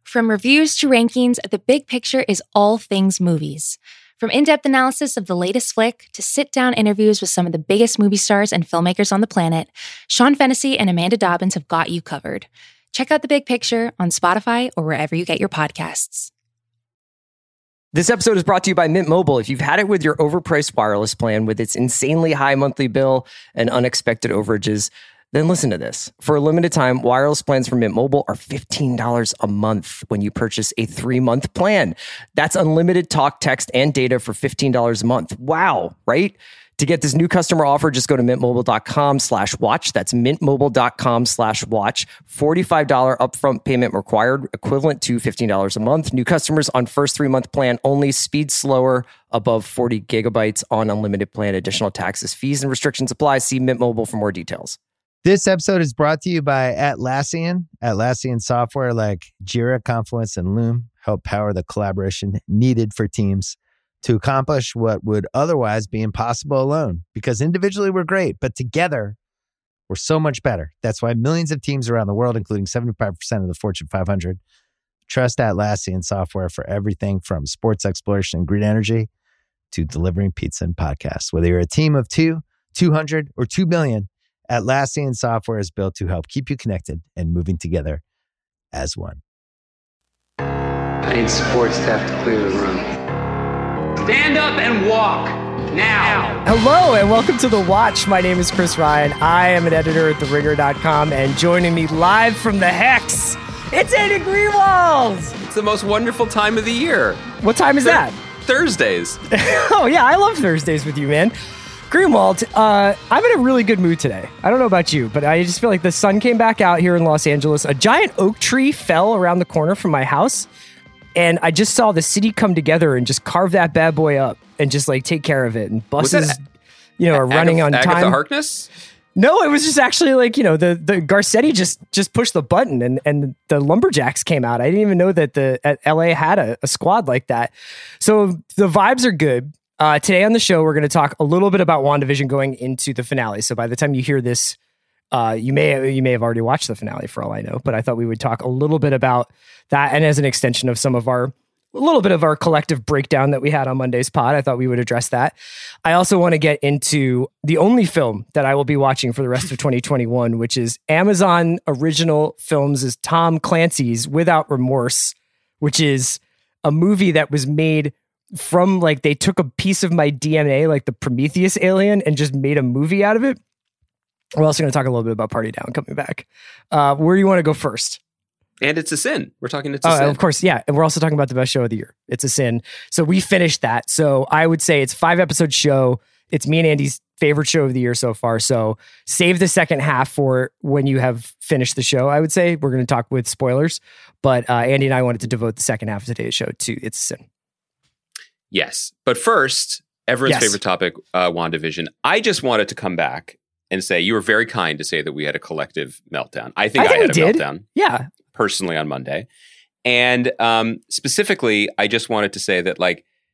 From reviews to rankings, The Big Picture is all things movies. From in-depth analysis of the latest flick to sit-down interviews with some of the biggest movie stars and filmmakers on the planet, Sean Fennessy and Amanda Dobbins have got you covered. Check out The Big Picture on Spotify or wherever you get your podcasts. This episode is brought to you by Mint Mobile. If you've had it with your overpriced wireless plan with its insanely high monthly bill and unexpected overages, then listen to this. For a limited time, wireless plans from Mint Mobile are $15 a month when you purchase a 3-month plan. That's unlimited talk, text, and data for $15 a month. Wow, right? To get this new customer offer, just go to mintmobile.com/watch. That's mintmobile.com/watch. $45 upfront payment required, equivalent to $15 a month. New customers on first 3-month plan only. Speed slower, above 40 gigabytes on unlimited plan. Additional taxes, fees, and restrictions apply. See Mint Mobile for more details. This episode is brought to you by Atlassian. Atlassian software like Jira, Confluence, and Loom help power the collaboration needed for teams to accomplish what would otherwise be impossible alone. Because individually we're great, but together we're so much better. That's why millions of teams around the world, including 75% of the Fortune 500, trust Atlassian software for everything from sports exploration and green energy to delivering pizza and podcasts. Whether you're a team of 2, 200, or 2 million, Atlassian software is built to help keep you connected and moving together as one. I need support staff to clear the room. Stand up and walk now. Hello and welcome to The Watch. My name is Chris Ryan. I am an editor at TheRinger.com, and joining me live from the Hex, it's Andy Greenwald. It's the most wonderful time of the year. What time is that? Thursdays. Oh yeah, I love Thursdays with you, man. Greenwald, I'm in a really good mood today. I don't know about you, but I just feel like the sun came back out here in Los Angeles. A giant oak tree fell around the corner from my house, and I just saw the city come together and just carve that bad boy up and just like take care of it. And buses, are running on time. Agatha Harkness? No, it was just actually like, the Garcetti just pushed the button and the Lumberjacks came out. I didn't even know that at LA had a squad like that. So the vibes are good. Today on the show, we're going to talk a little bit about WandaVision going into the finale. So by the time you hear this, you may have already watched the finale for all I know, but I thought we would talk a little bit about that. And as an extension of a little bit of our collective breakdown that we had on Monday's pod, I thought we would address that. I also want to get into the only film that I will be watching for the rest of 2021, which is Amazon Original Films' Tom Clancy's Without Remorse, which is a movie that was made from they took a piece of my DNA, like the Prometheus alien, and just made a movie out of it. We're also going to talk a little bit about Party Down coming back. Where do you want to go first? And It's a Sin. We're talking It's a Sin. Of course, yeah. And we're also talking about the best show of the year, It's a Sin. So we finished that. So I would say it's a 5-episode show. It's me and Andy's favorite show of the year so far. So save the second half for when you have finished the show, I would say. We're going to talk with spoilers. But Andy and I wanted to devote the second half of today's show to It's a Sin. Yes. But first, everyone's favorite topic, WandaVision. I just wanted to come back and say you were very kind to say that we had a collective meltdown. I think I had a meltdown. Yeah. Personally on Monday. And specifically, I just wanted to say that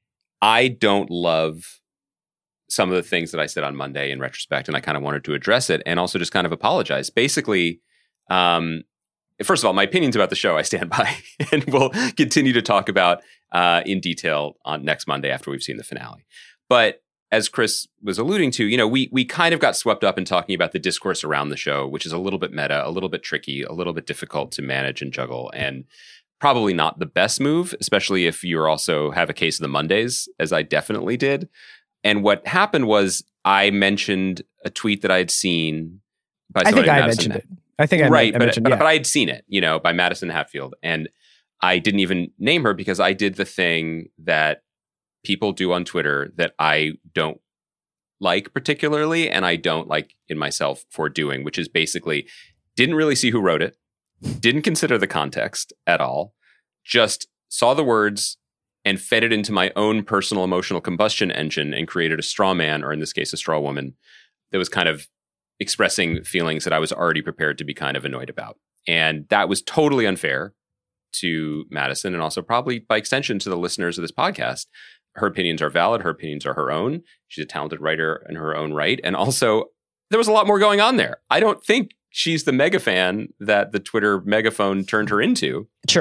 I don't love some of the things that I said on Monday in retrospect, and I kind of wanted to address it and also just kind of apologize. Basically, first of all, my opinions about the show I stand by, and we'll continue to talk about in detail on next Monday after we've seen the finale. But as Chris was alluding to, we kind of got swept up in talking about the discourse around the show, which is a little bit meta, a little bit tricky, a little bit difficult to manage and juggle, and probably not the best move, especially if you also have a case of the Mondays, as I definitely did. And what happened was I mentioned a tweet that I had seen by somebody. I mentioned it. I think I mentioned it. But I had seen it, by Madison Hatfield. And I didn't even name her because I did the thing that people do on Twitter that I don't like particularly, and I don't like in myself for doing, which is basically didn't really see who wrote it, didn't consider the context at all, just saw the words and fed it into my own personal emotional combustion engine and created a straw man, or in this case, a straw woman, that was kind of expressing feelings that I was already prepared to be kind of annoyed about. And that was totally unfair to Madison, and also probably by extension to the listeners of this podcast. Her opinions are valid. Her opinions are her own. She's a talented writer in her own right. And also, there was a lot more going on there. I don't think she's the mega fan that the Twitter megaphone turned her into. Sure.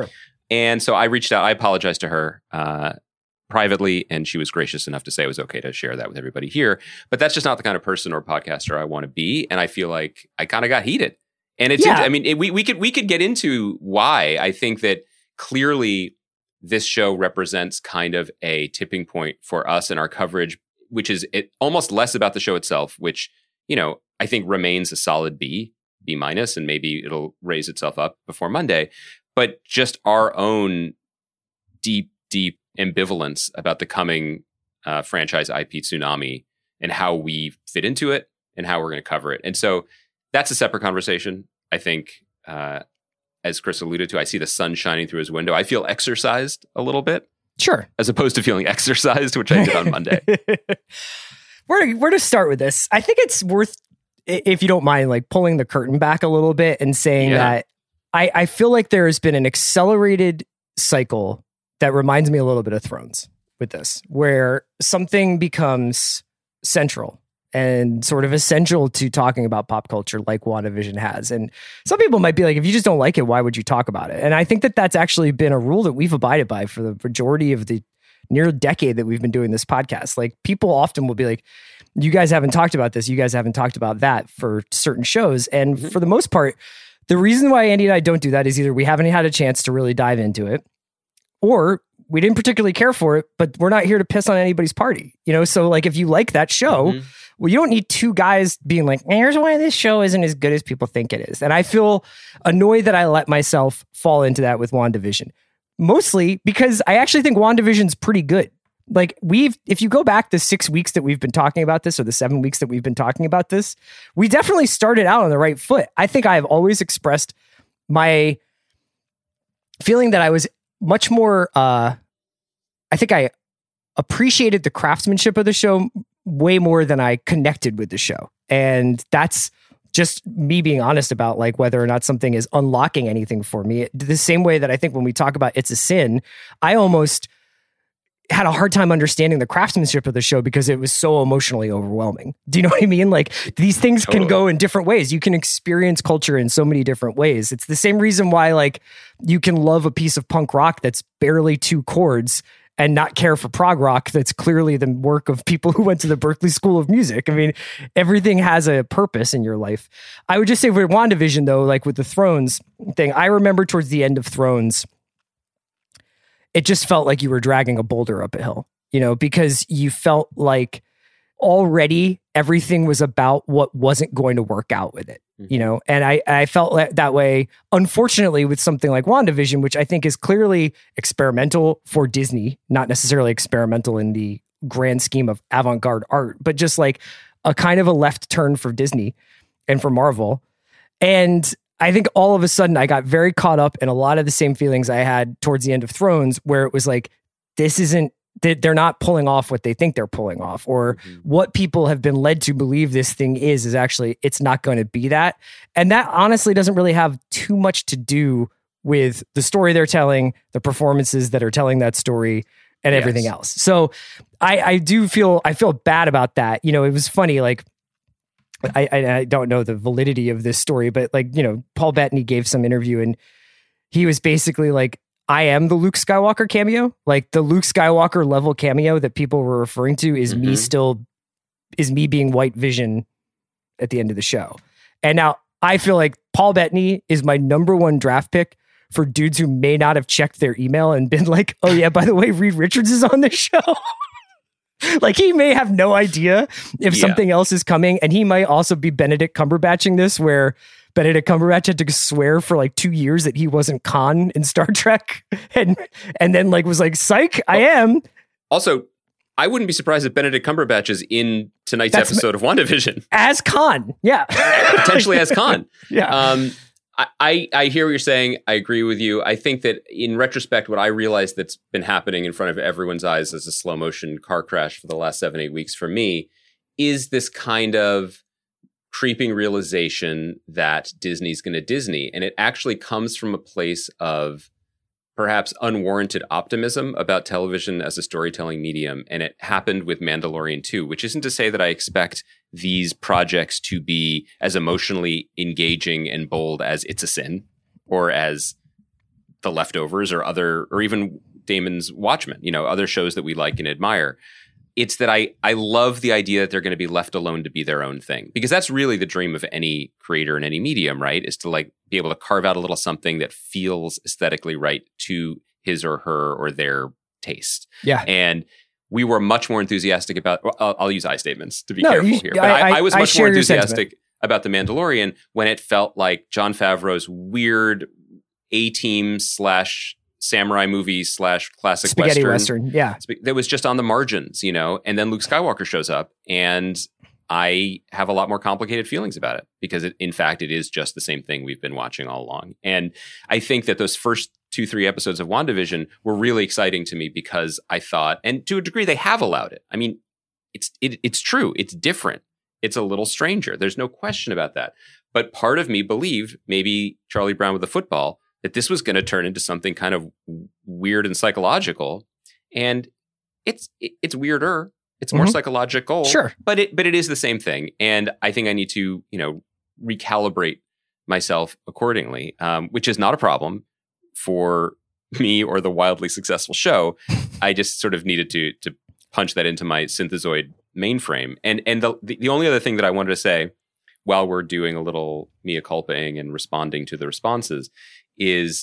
And so I reached out. I apologized to her privately, and she was gracious enough to say it was okay to share that with everybody here. But that's just not the kind of person or podcaster I want to be. And I feel like I kind of got heated. And it's, I mean, we could get into why. I think that clearly this show represents kind of a tipping point for us in our coverage, which is almost less about the show itself, which, you know, I think remains a solid B minus, and maybe it'll raise itself up before Monday. But just our own deep ambivalence about the coming franchise IP tsunami and how we fit into it and how we're going to cover it. And so that's a separate conversation. I think, as Chris alluded to, I see the sun shining through his window. I feel exercised a little bit. Sure. As opposed to feeling exercised, which I did on Monday. Where to start with this? I think it's worth, if you don't mind, like pulling the curtain back a little bit and saying that I feel like there has been an accelerated cycle that reminds me a little bit of Thrones with this, where something becomes central and sort of essential to talking about pop culture like WandaVision has. And some people might be like, if you just don't like it, why would you talk about it? And I think that that's actually been a rule that we've abided by for the majority of the near decade that we've been doing this podcast. Like, people often will be like, you guys haven't talked about this, you guys haven't talked about that for certain shows. And for the most part, the reason why Andy and I don't do that is either we haven't had a chance to really dive into it, or we didn't particularly care for it, but we're not here to piss on anybody's party. You know, so like if you like that show, well, you don't need two guys being like, here's why this show isn't as good as people think it is. And I feel annoyed that I let myself fall into that with WandaVision. Mostly because I actually think WandaVision's pretty good. Like, if you go back the 6 weeks that we've been talking about this, or the 7 weeks that we've been talking about this, we definitely started out on the right foot. I think I have always expressed my feeling that I was much more, I think I appreciated the craftsmanship of the show way more than I connected with the show. And that's just me being honest about like whether or not something is unlocking anything for me. The same way that I think when we talk about It's a Sin, I almost had a hard time understanding the craftsmanship of the show because it was so emotionally overwhelming. Do you know what I mean? Like, these things can go in different ways. You can experience culture in so many different ways. It's the same reason why, like, you can love a piece of punk rock that's barely 2 chords and not care for prog rock that's clearly the work of people who went to the Berklee School of Music. I mean, everything has a purpose in your life. I would just say with WandaVision, though, like with the Thrones thing, I remember towards the end of Thrones, it just felt like you were dragging a boulder up a hill, you know, because you felt like already everything was about what wasn't going to work out with it, you know? And I felt that way, unfortunately, with something like WandaVision, which I think is clearly experimental for Disney, not necessarily experimental in the grand scheme of avant-garde art, but just like a kind of a left turn for Disney and for Marvel. And I think all of a sudden I got very caught up in a lot of the same feelings I had towards the end of Thrones, where it was like, they're not pulling off what they think they're pulling off, or what people have been led to believe this thing is actually, it's not going to be that. And that honestly doesn't really have too much to do with the story they're telling, the performances that are telling that story, and everything else. So I feel bad about that. You know, it was funny, like, I don't know the validity of this story, but like, you know, Paul Bettany gave some interview and he was basically like, I am the Luke Skywalker cameo. Like, the Luke Skywalker level cameo that people were referring to is me being White Vision at the end of the show. And now I feel like Paul Bettany is my number 1 draft pick for dudes who may not have checked their email and been like, oh yeah, by the way, Reed Richards is on this show. Like, he may have no idea if something else is coming. And he might also be Benedict Cumberbatching this, where Benedict Cumberbatch had to swear for like 2 years that he wasn't Khan in Star Trek. And then like was like, psych, I am. Also, I wouldn't be surprised if Benedict Cumberbatch is in tonight's episode of WandaVision. As Khan. Yeah. Potentially as Khan. Yeah. I hear what you're saying. I agree with you. I think that in retrospect, what I realized that's been happening in front of everyone's eyes as a slow motion car crash for the last 7-8 weeks for me is this kind of creeping realization that Disney's going to Disney. And it actually comes from a place of perhaps unwarranted optimism about television as a storytelling medium. And it happened with Mandalorian 2, which isn't to say that I expect these projects to be as emotionally engaging and bold as It's a Sin or as The Leftovers or even Damon's Watchmen, other shows that we like and admire. It's that I love the idea that they're going to be left alone to be their own thing, because that's really the dream of any creator in any medium, right? Is to like be able to carve out a little something that feels aesthetically right to his or her or their taste. Yeah. And we were much more enthusiastic about, I'll use I statements to be careful here, but I was much more enthusiastic about The Mandalorian when it felt like Jon Favreau's weird A-Team / samurai movie / classic spaghetti Western. Yeah. That was just on the margins, and then Luke Skywalker shows up, and I have a lot more complicated feelings about it because in fact, it is just the same thing we've been watching all along. And I think that those first 2-3 episodes of WandaVision were really exciting to me because I thought, and to a degree, they have allowed it. I mean, it's true. It's different. It's a little stranger. There's no question about that. But part of me believed, maybe Charlie Brown with the football, that this was going to turn into something kind of weird and psychological. And it's weirder. It's more psychological. Sure. But it is the same thing. And I think I need to, recalibrate myself accordingly, which is not a problem for me or the wildly successful show. I just sort of needed to punch that into my synthezoid mainframe. And the only other thing that I wanted to say while we're doing a little mea culpaing and responding to the responses is,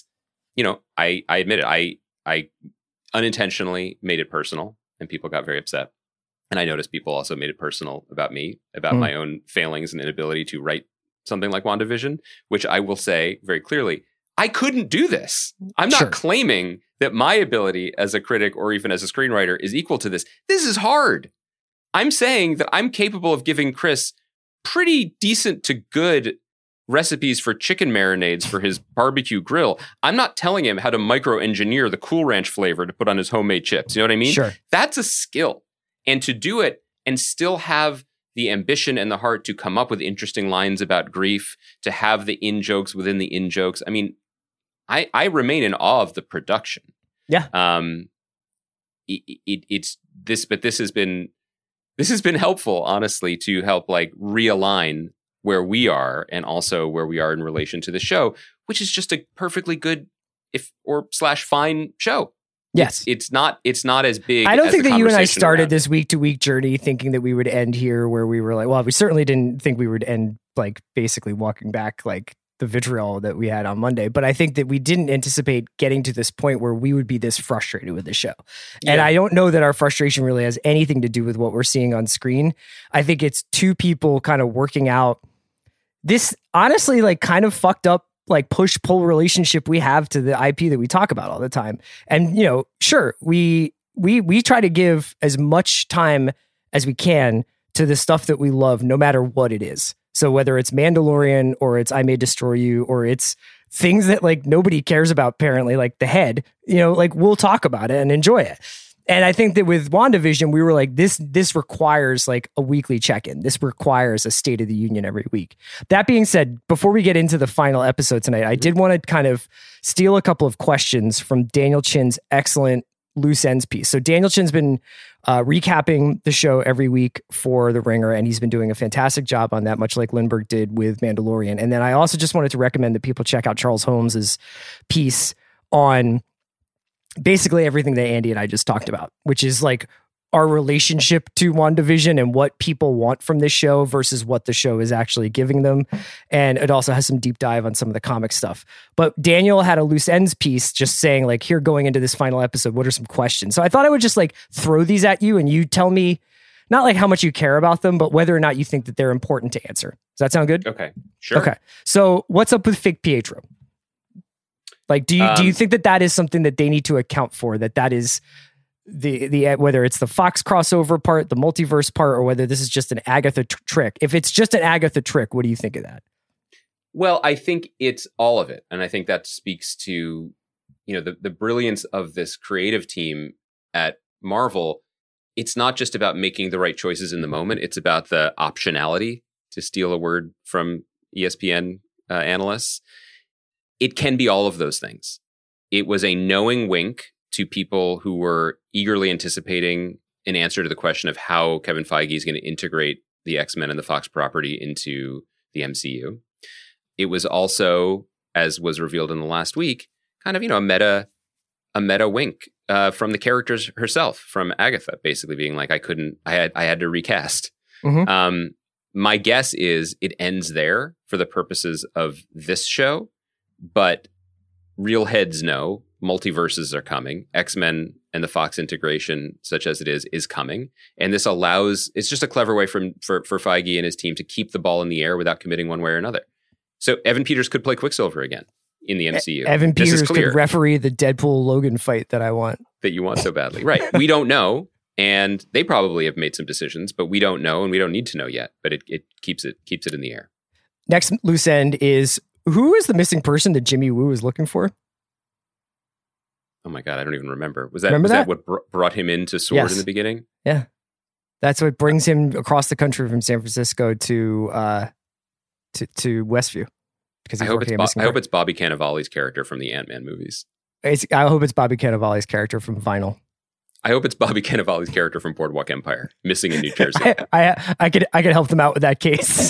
I admit it, I unintentionally made it personal and people got very upset. And I noticed people also made it personal about me, about my own failings and inability to write something like WandaVision, which I will say very clearly, I couldn't do this. I'm not claiming that my ability as a critic or even as a screenwriter is equal to this. This is hard. I'm saying that I'm capable of giving Chris pretty decent to good recipes for chicken marinades for his barbecue grill. I'm not telling him how to micro-engineer the Cool Ranch flavor to put on his homemade chips. You know what I mean? Sure. That's a skill. And to do it and still have the ambition and the heart to come up with interesting lines about grief, to have the in-jokes within the in-jokes. I mean, I remain in awe of the production. Yeah. It's this, but this has been helpful, honestly, to help like realign where we are and also where we are in relation to the show, which is just a perfectly good /fine show. Yes. It's not as big. I don't as think the that you and I conversation started around this week-to-week journey thinking that we would end here where we were like, well, we certainly didn't think we would end like basically walking back like the vitriol that we had on Monday. But I think that we didn't anticipate getting to this point where we would be this frustrated with the show. Yeah. And I don't know that our frustration really has anything to do with what we're seeing on screen. I think it's two people kind of working out this honestly like kind of fucked up like push-pull relationship we have to the IP that we talk about all the time. And, sure, we try to give as much time as we can to the stuff that we love, no matter what it is. So whether it's Mandalorian or it's I May Destroy You or it's things that like nobody cares about, apparently, like The Head, like we'll talk about it and enjoy it. And I think that with WandaVision, we were like, this requires like a weekly check-in. This requires a State of the Union every week. That being said, before we get into the final episode tonight, I did want to kind of steal a couple of questions from Daniel Chin's excellent Loose Ends piece. So Daniel Chin's been recapping the show every week for The Ringer, and he's been doing a fantastic job on that, much like Lindbergh did with Mandalorian. And then I also just wanted to recommend that people check out Charles Holmes's piece on basically everything that Andy and I just talked about, which is like our relationship to WandaVision and what people want from this show versus what the show is actually giving them. And it also has some deep dive on some of the comic stuff. But Daniel had a Loose Ends piece just saying like, here, going into this final episode, what are some questions? So I thought I would just like throw these at you and you tell me not like how much you care about them, but whether or not you think that they're important to answer. Does that sound good? Okay, sure. Okay. So what's up with fake Pietro? Like, do you think that is something that they need to account for? That is the whether it's the Fox crossover part, the multiverse part, or whether this is just an Agatha trick. If it's just an Agatha trick, what do you think of that? Well, I think it's all of it, and I think that speaks to the brilliance of this creative team at Marvel. It's not just about making the right choices in the moment; it's about the optionality, to steal a word from ESPN analysts. It can be all of those things. It was a knowing wink to people who were eagerly anticipating an answer to the question of how Kevin Feige is going to integrate the X-Men and the Fox property into the MCU. It was also, as was revealed in the last week, kind of, a meta wink from the characters herself, from Agatha, basically being like, I had to recast. Mhm. My guess is it ends there for the purposes of this show, but real heads know multiverses are coming. X-Men and the Fox integration, such as it is coming. And this it's just a clever way for Feige and his team to keep the ball in the air without committing one way or another. So Evan Peters could play Quicksilver again in the MCU. Evan Peters could referee the Deadpool-Logan fight that I want. That you want so badly. Right. We don't know. And they probably have made some decisions, but we don't know and we don't need to know yet. But it keeps it in the air. Next loose end is, who is the missing person that Jimmy Woo is looking for? Oh my God, I don't even remember. Was that what brought him into S.W.O.R.D. in the beginning? Yeah. That's what brings him across the country from San Francisco to Westview. Because I hope it's Bobby Cannavale's character from the Ant-Man movies. I hope it's Bobby Cannavale's character from Vinyl. I hope it's Bobby Cannavale's character from Boardwalk Empire, missing in New Jersey. I could help them out with that case.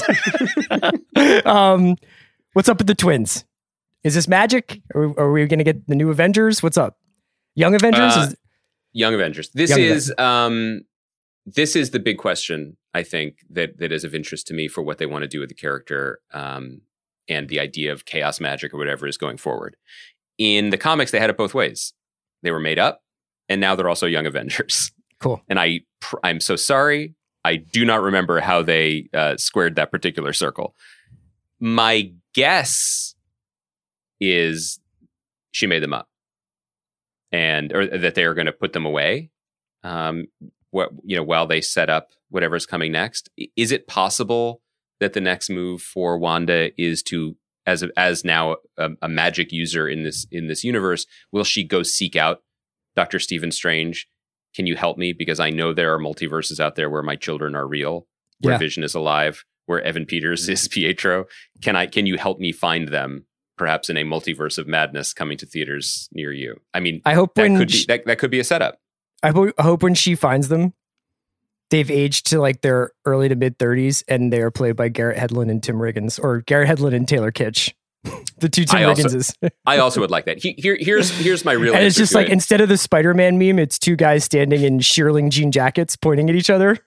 What's up with the twins? Is this magic? Are we going to get the new Avengers? What's up? Young Avengers? Young Avengers. This is the big question, I think, that is of interest to me for what they want to do with the character and the idea of chaos magic or whatever is going forward. In the comics, they had it both ways. They were made up, and now they're also Young Avengers. Cool. And I'm so sorry. I do not remember how they squared that particular circle. My guess is she made them up, or that they are going to put them away. While they set up whatever's coming next. Is it possible that the next move for Wanda is to, as now a magic user in this universe, will she go seek out Dr. Stephen Strange? Can you help me? Because I know there are multiverses out there where my children are real, where Vision is alive, where Evan Peters is Pietro. Can you help me find them? Perhaps in a multiverse of madness coming to theaters near you. I mean, I hope that could be a setup. I hope when she finds them, they've aged to like their early to mid 30s, and they are played by Garrett Hedlund and Tim Riggins, or Garrett Hedlund and Taylor Kitsch. The two Tim Rigginses. I also would like that. Here's my real. And it's just like, instead of the Spider-Man meme, it's two guys standing in shearling jean jackets pointing at each other.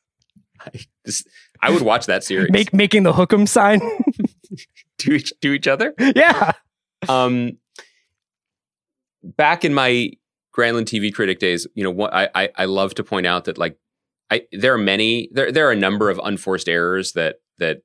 I would watch that series. Making the hook'em sign. to each other? Yeah. Back in my Grantland TV critic days, I love to point out that there are a number of unforced errors that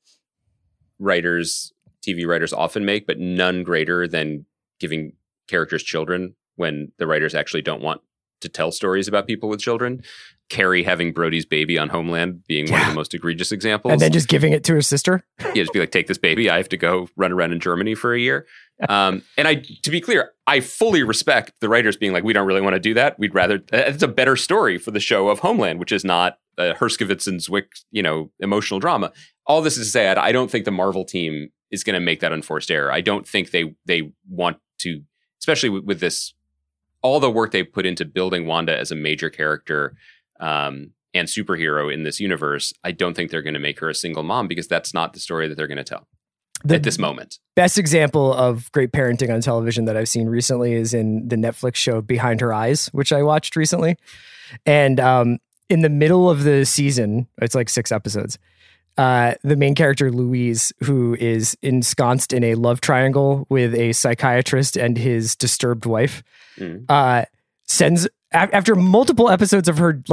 TV writers often make, but none greater than giving characters children when the writers actually don't want to tell stories about people with children. Carrie having Brody's baby on Homeland being one of the most egregious examples. And then just giving it to her sister. Yeah, just be like, take this baby. I have to go run around in Germany for a year. And to be clear, I fully respect the writers being like, we don't really want to do that. We'd rather, it's a better story for the show of Homeland, which is not Herskovitz and Zwick, emotional drama. All this is to say, I don't think the Marvel team is going to make that unforced error. I don't think they want to, especially with this, all the work they put into building Wanda as a major character and superhero in this universe. I don't think they're going to make her a single mom, because that's not the story that they're going to tell at this moment. Best example of great parenting on television that I've seen recently is in the Netflix show Behind Her Eyes, which I watched recently. And in the middle of the season, it's like 6 episodes, the main character, Louise, who is ensconced in a love triangle with a psychiatrist and his disturbed wife, sends, after multiple episodes of her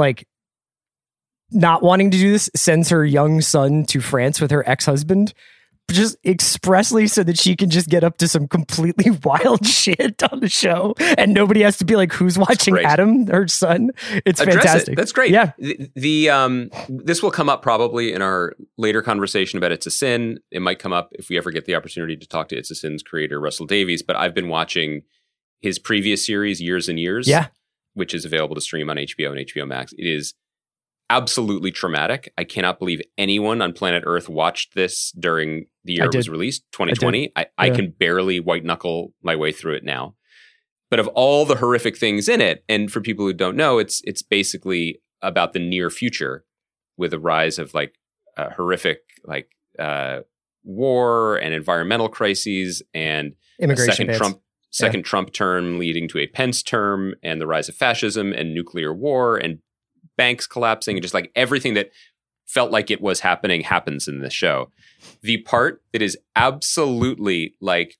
not wanting to do this, sends her young son to France with her ex-husband, just expressly so that she can just get up to some completely wild shit on the show, and nobody has to be like, who's watching Adam, her son? It's fantastic. That's great. Yeah. This will come up probably in our later conversation about It's a Sin. It might come up if we ever get the opportunity to talk to It's a Sin's creator, Russell Davies, but I've been watching his previous series, Years and Years, which is available to stream on HBO and HBO Max. It is absolutely traumatic. I cannot believe anyone on planet Earth watched this during the year it was released, 2020. I can barely white knuckle my way through it now. But of all the horrific things in it, and for people who don't know, it's basically about the near future with a rise of horrific war and environmental crises and immigration second Trump term leading to a Pence term, and the rise of fascism and nuclear war and banks collapsing, and just like everything that felt like it was happening happens in this show. The part that is absolutely like,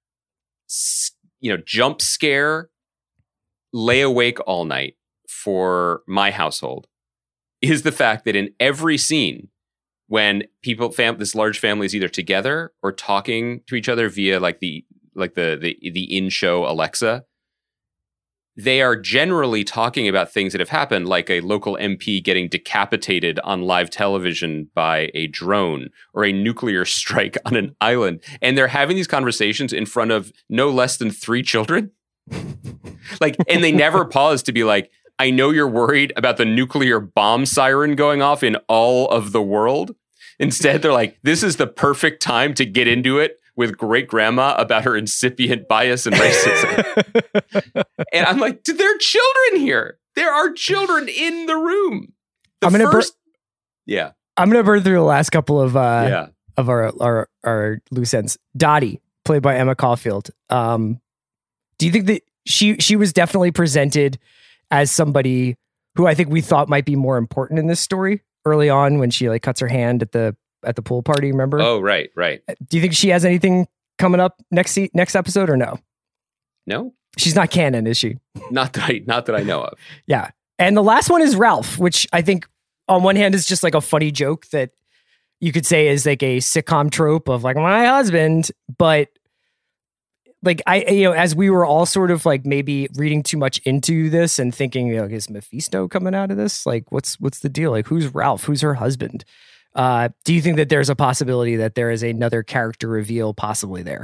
jump scare, lay awake all night for my household is the fact that in every scene, when this large family is either together or talking to each other via like the in-show Alexa, they are generally talking about things that have happened, like a local MP getting decapitated on live television by a drone or a nuclear strike on an island. And they're having these conversations in front of no less than 3 children. And they never pause to be like, I know you're worried about the nuclear bomb siren going off in all of the world. Instead, they're like, this is the perfect time to get into it with great grandma about her incipient bias and racism. And I'm like, there are children here. There are children in the room. I'm gonna burn through the last couple of our loose ends. Dottie, played by Emma Caulfield. Do you think that she was definitely presented as somebody who I think we thought might be more important in this story early on when she like cuts her hand at the pool party? Remember? Oh, right. Do you think she has anything coming up next episode or no? No, she's not canon, is she? Not that I know of. Yeah, and the last one is Ralph, which I think on one hand is just like a funny joke that you could say is like a sitcom trope of like my husband, but like as we were all sort of like maybe reading too much into this and thinking, is Mephisto coming out of this? Like, what's the deal? Like, who's Ralph? Who's her husband? Do you think that there's a possibility that there is another character reveal possibly there?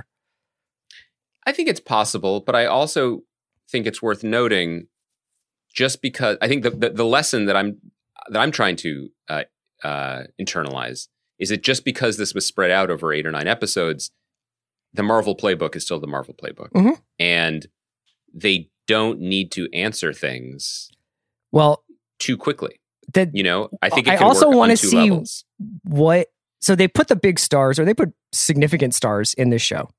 I think it's possible, but I also think it's worth noting, just because I think the lesson that I'm trying to internalize is that just because this was spread out over 8 or 9 episodes, the Marvel playbook is still the Marvel playbook. Mm-hmm. And they don't need to answer things too quickly. I think it can also work want on to 2 see levels. So they put the big stars, or they put significant stars in this show.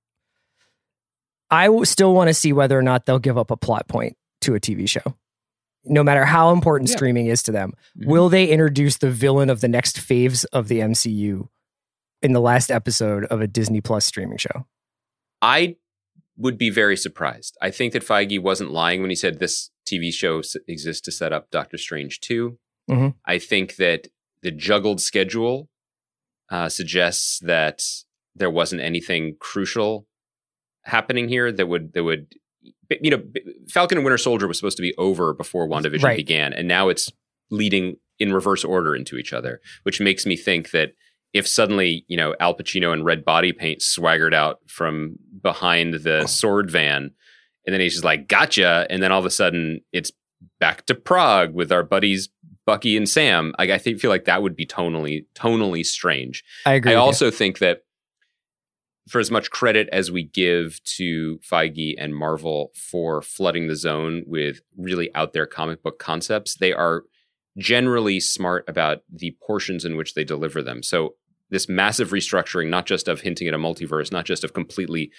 I still want to see whether or not they'll give up a plot point to a TV show. No matter how important streaming is to them, will they introduce the villain of the next faves of the MCU in the last episode of a Disney Plus streaming show? I would be very surprised. I think that Feige wasn't lying when he said this TV show exists to set up Doctor Strange 2. Mm-hmm. I think that the juggled schedule suggests that there wasn't anything crucial happening here that would Falcon and Winter Soldier was supposed to be over before WandaVision began, and now it's leading in reverse order into each other, which makes me think that if suddenly, Al Pacino in red body paint swaggered out from behind the sword van, and then he's just like, gotcha. And then all of a sudden it's back to Prague with our buddies, Bucky and Sam. I feel like that would be tonally strange. I agree. I also think that for as much credit as we give to Feige and Marvel for flooding the zone with really out there comic book concepts, they are generally smart about the portions in which they deliver them. So this massive restructuring, not just of hinting at a multiverse, not just of completely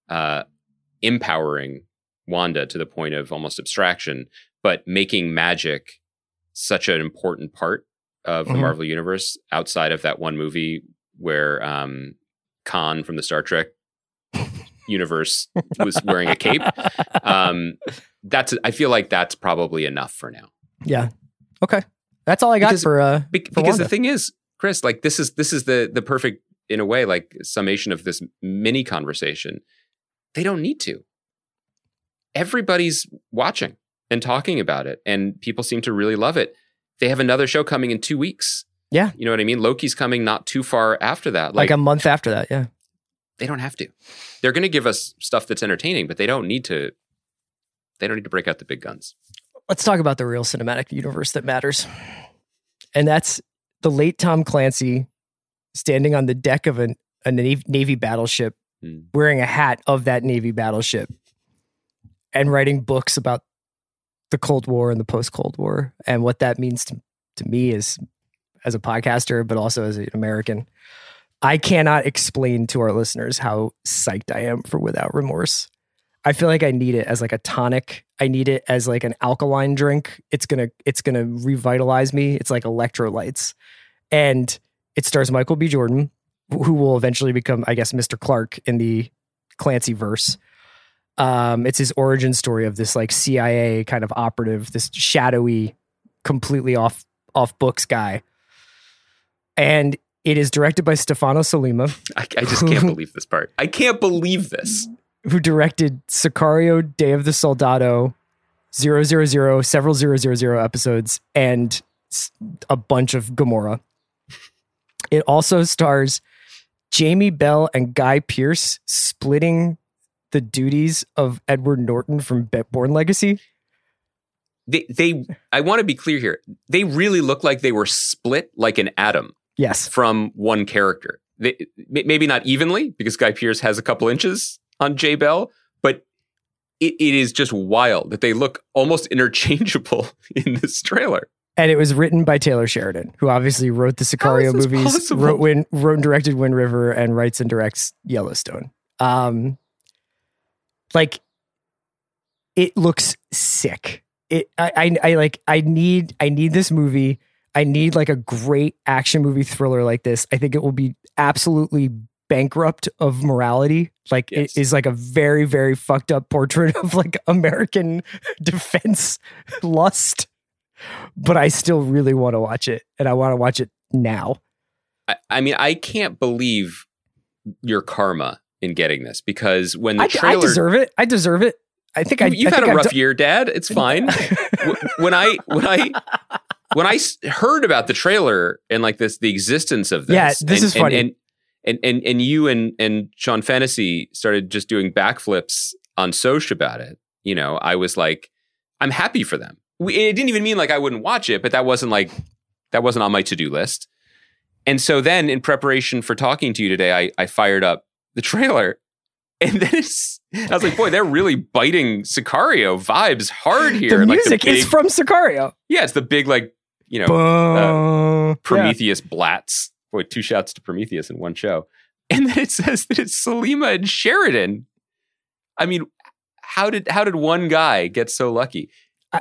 empowering Wanda to the point of almost abstraction, but making magic such an important part of the Marvel universe outside of that one movie where Khan from the Star Trek universe was wearing a cape. I feel like that's probably enough for now. Yeah. Okay. That's all I got for because Wanda. The thing is, Chris, like this is the perfect, in a way, like summation of this mini conversation. They don't need to. Everybody's watching and talking about it, and people seem to really love it. They have another show coming in 2 weeks. Yeah. You know what I mean? Loki's coming not too far after that. Like a month after that, yeah. They don't have to. They're going to give us stuff that's entertaining, but they don't need to break out the big guns. Let's talk about the real cinematic universe that matters. And that's the late Tom Clancy standing on the deck of a Navy battleship, wearing a hat of that Navy battleship, and writing books about the Cold War and the post-Cold War and what that means to me as a podcaster, but also as an American. I cannot explain to our listeners how psyched I am for Without Remorse. I feel like I need it as like a tonic. I need it as like an alkaline drink. It's gonna revitalize me. It's like electrolytes. And it stars Michael B. Jordan, who will eventually become, I guess, Mr. Clark in the Clancy verse. It's his origin story of this like CIA kind of operative, this shadowy, completely off books guy. And it is directed by Stefano Sollima. I just can't believe this part. I can't believe this. Who directed Sicario, Day of the Soldado, 000, several 000 episodes, and a bunch of Gomorrah. It also stars Jamie Bell and Guy Pearce splitting the duties of Edward Norton from Bourne Legacy. I want to be clear here. They really look like they were split like an atom. Yes. From one character. Maybe not evenly, because Guy Pearce has a couple inches on Jay Bell, but it is just wild that they look almost interchangeable in this trailer. And it was written by Taylor Sheridan, who obviously wrote the Sicario movies, wrote and directed Wind River, and writes and directs Yellowstone. Like, it looks sick. I need this movie. I need like a great action movie thriller like this. I think it will be absolutely bankrupt of morality. Like, yes. It is like a very, very fucked up portrait of like American defense lust. But I still really want to watch it, and I want to watch it now. I mean, I can't believe your karma in getting this, because when the trailer... I deserve it. I think you've had a rough year, Dad. It's fine. when I heard about the trailer and like the existence of this, yeah, this is funny. And you and Sean Fennessy started just doing backflips on Soch about it. You know, I was like, I'm happy for them. It didn't even mean like I wouldn't watch it, but that wasn't on my to-do list. And so then in preparation for talking to you today, I fired up the trailer, and then I was like, boy, they're really biting Sicario vibes hard here. The music is from Sicario. Yeah, it's the big, like, you know, Prometheus Blatz. Boy, 2 shouts to Prometheus in one show. And then it says that it's Sollima and Sheridan. I mean, how did one guy get so lucky?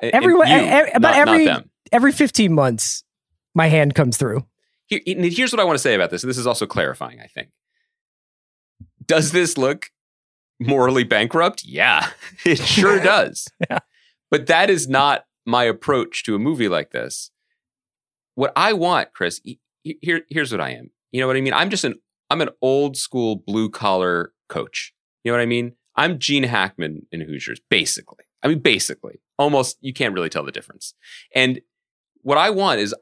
Every 15 months, my hand comes through. Here's what I want to say about this. And this is also clarifying, I think. Does this look morally bankrupt? Yeah, it sure does. Yeah. But that is not my approach to a movie like this. What I want, Chris, here's what I am. You know what I mean? I'm an old school blue collar coach. You know what I mean? I'm Gene Hackman in Hoosiers, basically. Almost, you can't really tell the difference. And what I want is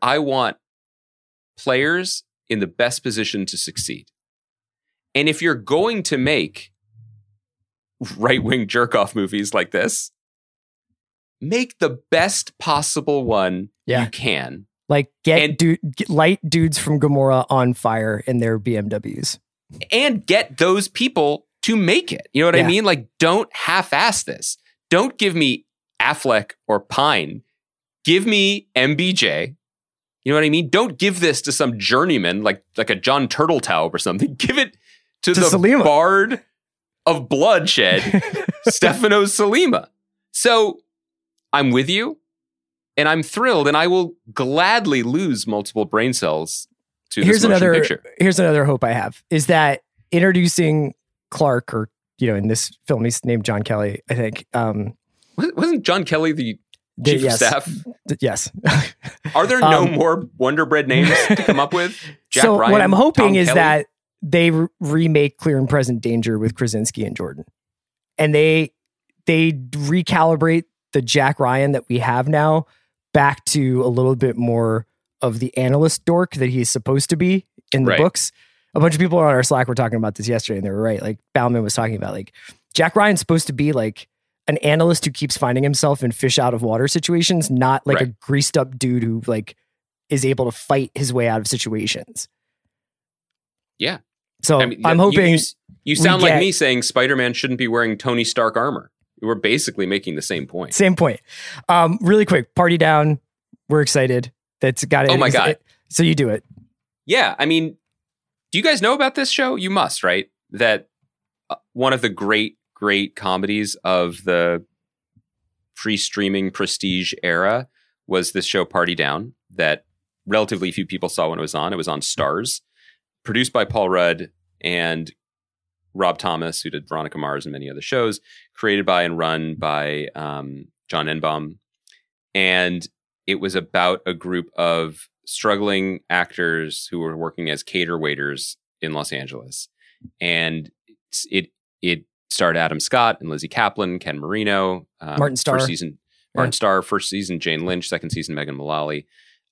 players in the best position to succeed. And if you're going to make right-wing jerk-off movies like this, make the best possible one you can. Like, light dudes from Gomorrah on fire in their BMWs. And get those people to make it. You know what I mean? Like, don't half-ass this. Don't give me Affleck or Pine. Give me MBJ. You know what I mean? Don't give this to some journeyman like a John Turteltaub or something. Give it to the Sollima. Bard of bloodshed, Stefano Sollima. So I'm with you, and I'm thrilled, and I will gladly lose multiple brain cells to this motion picture. Here's another hope I have, is that introducing Clark, or, you know, in this film, he's named John Kelly, I think. Wasn't John Kelly the chief of staff? Yes. Are there no more Wonder Bread names to come up with? Jack Ryan, what I'm hoping Tom is Kelly? that they remake Clear and Present Danger with Krasinski and Jordan, and they recalibrate the Jack Ryan that we have now back to a little bit more of the analyst dork that he's supposed to be in the books. A bunch of people on our Slack were talking about this yesterday, and they were right. Like, Bauman was talking about, like, Jack Ryan's supposed to be like an analyst who keeps finding himself in fish out of water situations, not like a greased up dude who like is able to fight his way out of situations. Yeah. So I mean, I'm hoping you sound like me saying Spider-Man shouldn't be wearing Tony Stark armor. We're basically making the same point. Same point. Really quick, Party Down. We're excited. That's got it. Oh my God. So you do it. Yeah. I mean, do you guys know about this show? You must, right? That one of the great great comedies of the pre-streaming prestige era was this show Party Down that relatively few people saw when it was on. It was on Starz, produced by Paul Rudd and Rob Thomas, who did Veronica Mars and many other shows, created by and run by John Enbaum. And it was about a group of struggling actors who were working as cater waiters in Los Angeles. And it starred Adam Scott and Lizzie Kaplan, Ken Marino, Martin Starr. Martin Starr, first season Jane Lynch, second season Megan Mullally.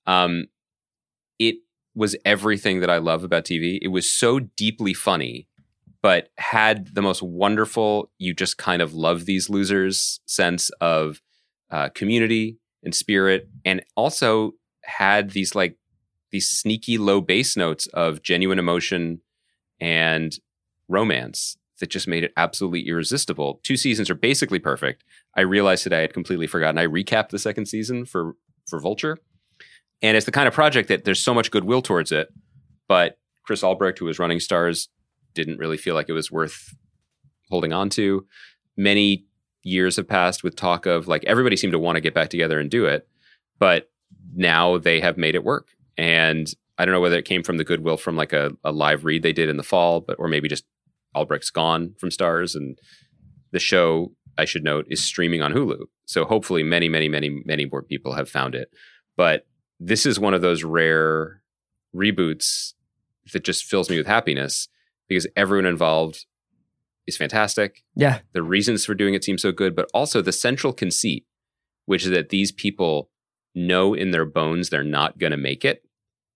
It was everything that I love about TV. It was so deeply funny, but had the most wonderful, you just kind of love these losers sense of community and spirit, and also had these sneaky low bass notes of genuine emotion and romance that just made it absolutely irresistible. 2 seasons are basically perfect. I realized today I had completely forgotten. I recapped the second season for Vulture. And it's the kind of project that there's so much goodwill towards it, but Chris Albrecht, who was running Starz, didn't really feel like it was worth holding on to. Many years have passed with talk of everybody seemed to want to get back together and do it, but now they have made it work. And I don't know whether it came from the goodwill from a live read they did in the fall, or maybe just Albrecht's gone from Starz, and the show, I should note, is streaming on Hulu. So hopefully many, many, many, many more people have found it. But this is one of those rare reboots that just fills me with happiness because everyone involved is fantastic. Yeah. The reasons for doing it seem so good, but also the central conceit, which is that these people know in their bones they're not going to make it.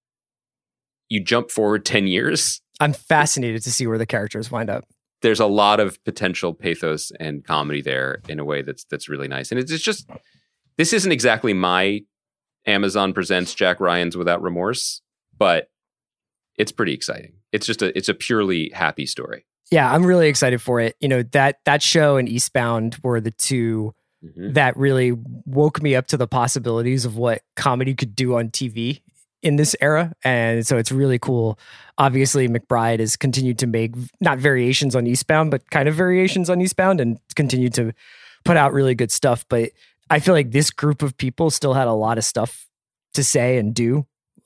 You jump forward 10 years. I'm fascinated to see where the characters wind up. There's a lot of potential pathos and comedy there in a way that's really nice. And it's just, this isn't exactly my Amazon Presents Jack Ryan's Without Remorse, but it's pretty exciting. It's a purely happy story. Yeah, I'm really excited for it. That show and Eastbound were the two that really woke me up to the possibilities of what comedy could do on TV in this era. And so it's really cool. Obviously, McBride has continued to make not variations on Eastbound, but kind of variations on Eastbound and continued to put out really good stuff. But I feel like this group of people still had a lot of stuff to say and do.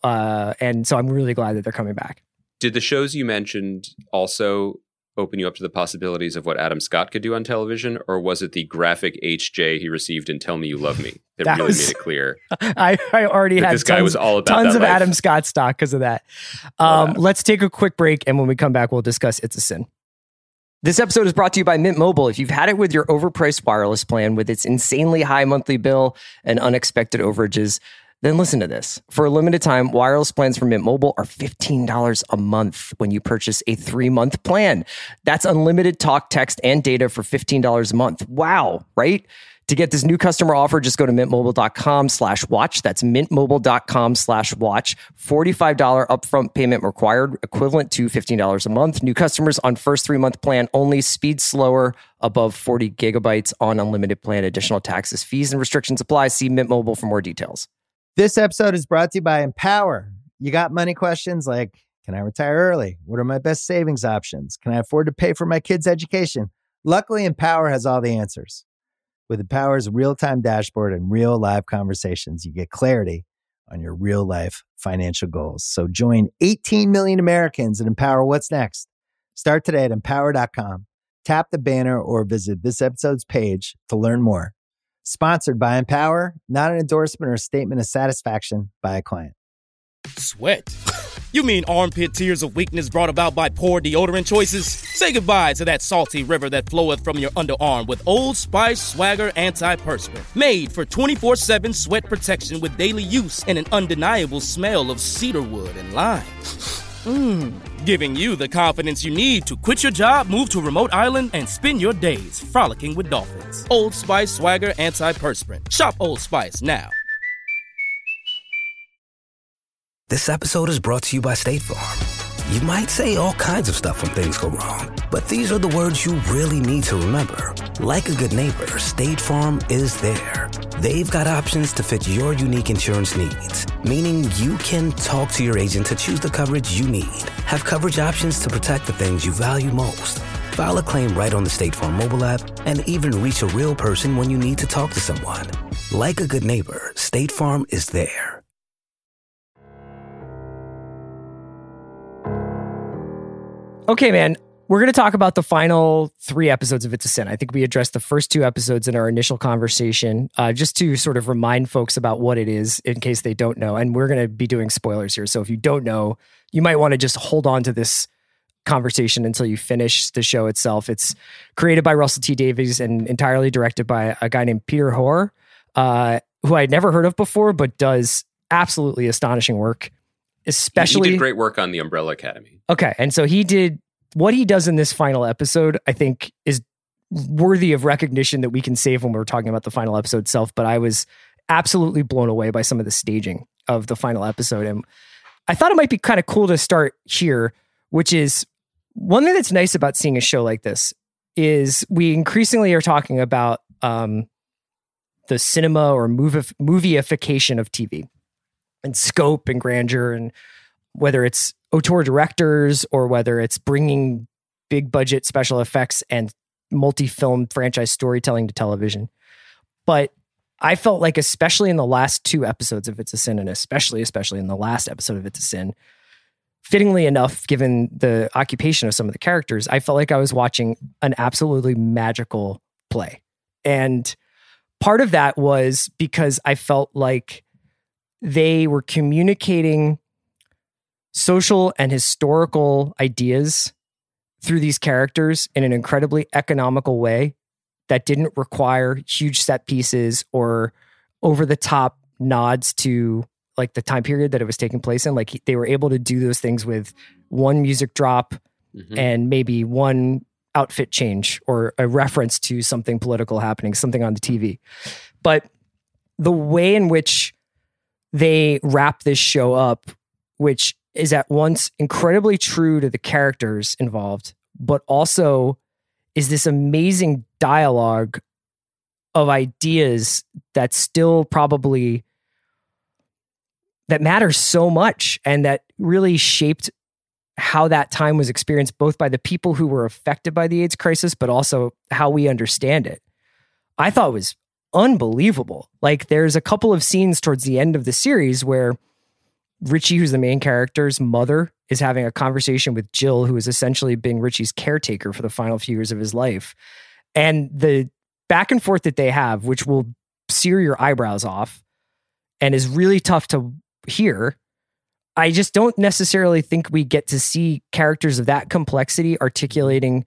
And so I'm really glad that they're coming back. Did the shows you mentioned also open you up to the possibilities of what Adam Scott could do on television, or was it the graphic HJ he received in Tell Me You Love Me that really made it clear? I already had this guy was all about tons that of life. Adam Scott stock because of that. Let's take a quick break, and when we come back, we'll discuss It's a Sin. This episode is brought to you by Mint Mobile. If you've had it with your overpriced wireless plan with its insanely high monthly bill and unexpected overages, then listen to this. For a limited time, wireless plans from Mint Mobile are $15 a month when you purchase a 3-month plan. That's unlimited talk, text, and data for $15 a month. Wow, right? To get this new customer offer, just go to mintmobile.com/watch. That's mintmobile.com/watch. $45 upfront payment required, equivalent to $15 a month. New customers on first 3-month plan only. Speed slower, above 40 gigabytes on unlimited plan. Additional taxes, fees, and restrictions apply. See Mint Mobile for more details. This episode is brought to you by Empower. You got money questions like, can I retire early? What are my best savings options? Can I afford to pay for my kids' education? Luckily, Empower has all the answers. With Empower's real-time dashboard and real live conversations, you get clarity on your real-life financial goals. So join 18 million Americans and Empower what's next. Start today at empower.com. Tap the banner or visit this episode's page to learn more. Sponsored by Empower, not an endorsement or statement of satisfaction by a client. Sweat? You mean armpit tears of weakness brought about by poor deodorant choices? Say goodbye to that salty river that floweth from your underarm with Old Spice Swagger Anti-Perspirant. Made for 24/7 sweat protection with daily use and an undeniable smell of cedarwood and lime. Giving you the confidence you need to quit your job, move to a remote island, and spend your days frolicking with dolphins. Old Spice Swagger Anti-Perspirant. Shop Old Spice now. This episode is brought to you by State Farm. You might say all kinds of stuff when things go wrong, but these are the words you really need to remember. Like a good neighbor, State Farm is there. They've got options to fit your unique insurance needs, meaning you can talk to your agent to choose the coverage you need. Have coverage options to protect the things you value most. File a claim right on the State Farm mobile app and even reach a real person when you need to talk to someone. Like a good neighbor, State Farm is there. Okay, man. We're going to talk about the final 3 episodes of It's a Sin. I think we addressed the first 2 episodes in our initial conversation, just to sort of remind folks about what it is in case they don't know. And we're going to be doing spoilers here. So if you don't know, you might want to just hold on to this conversation until you finish the show itself. It's created by Russell T Davies and entirely directed by a guy named Peter Hoare, who I'd never heard of before, but does absolutely astonishing work. Especially, he did great work on The Umbrella Academy. Okay, and so what he does in this final episode, I think, is worthy of recognition that we can save when we're talking about the final episode itself. But I was absolutely blown away by some of the staging of the final episode. And I thought it might be kind of cool to start here, which is one thing that's nice about seeing a show like this is we increasingly are talking about the cinema or movieification of TV and scope and grandeur, and whether it's auteur directors or whether it's bringing big budget special effects and multi-film franchise storytelling to television. But I felt like, especially in the last 2 episodes of It's a Sin, and especially in the last episode of It's a Sin, fittingly enough, given the occupation of some of the characters, I felt like I was watching an absolutely magical play. And part of that was because I felt like they were communicating social and historical ideas through these characters in an incredibly economical way that didn't require huge set pieces or over the top nods to like the time period that it was taking place in. Like they were able to do those things with one music drop and maybe one outfit change or a reference to something political happening, something on the TV. But the way in which they wrap this show up, which is at once incredibly true to the characters involved, but also is this amazing dialogue of ideas that still probably that matters so much and that really shaped how that time was experienced both by the people who were affected by the AIDS crisis, but also how we understand it. I thought was unbelievable. Like there's a couple of scenes towards the end of the series where Richie, who's the main character's mother, is having a conversation with Jill, who is essentially being Richie's caretaker for the final few years of his life. And the back and forth that they have, which will sear your eyebrows off and is really tough to hear. I just don't necessarily think we get to see characters of that complexity articulating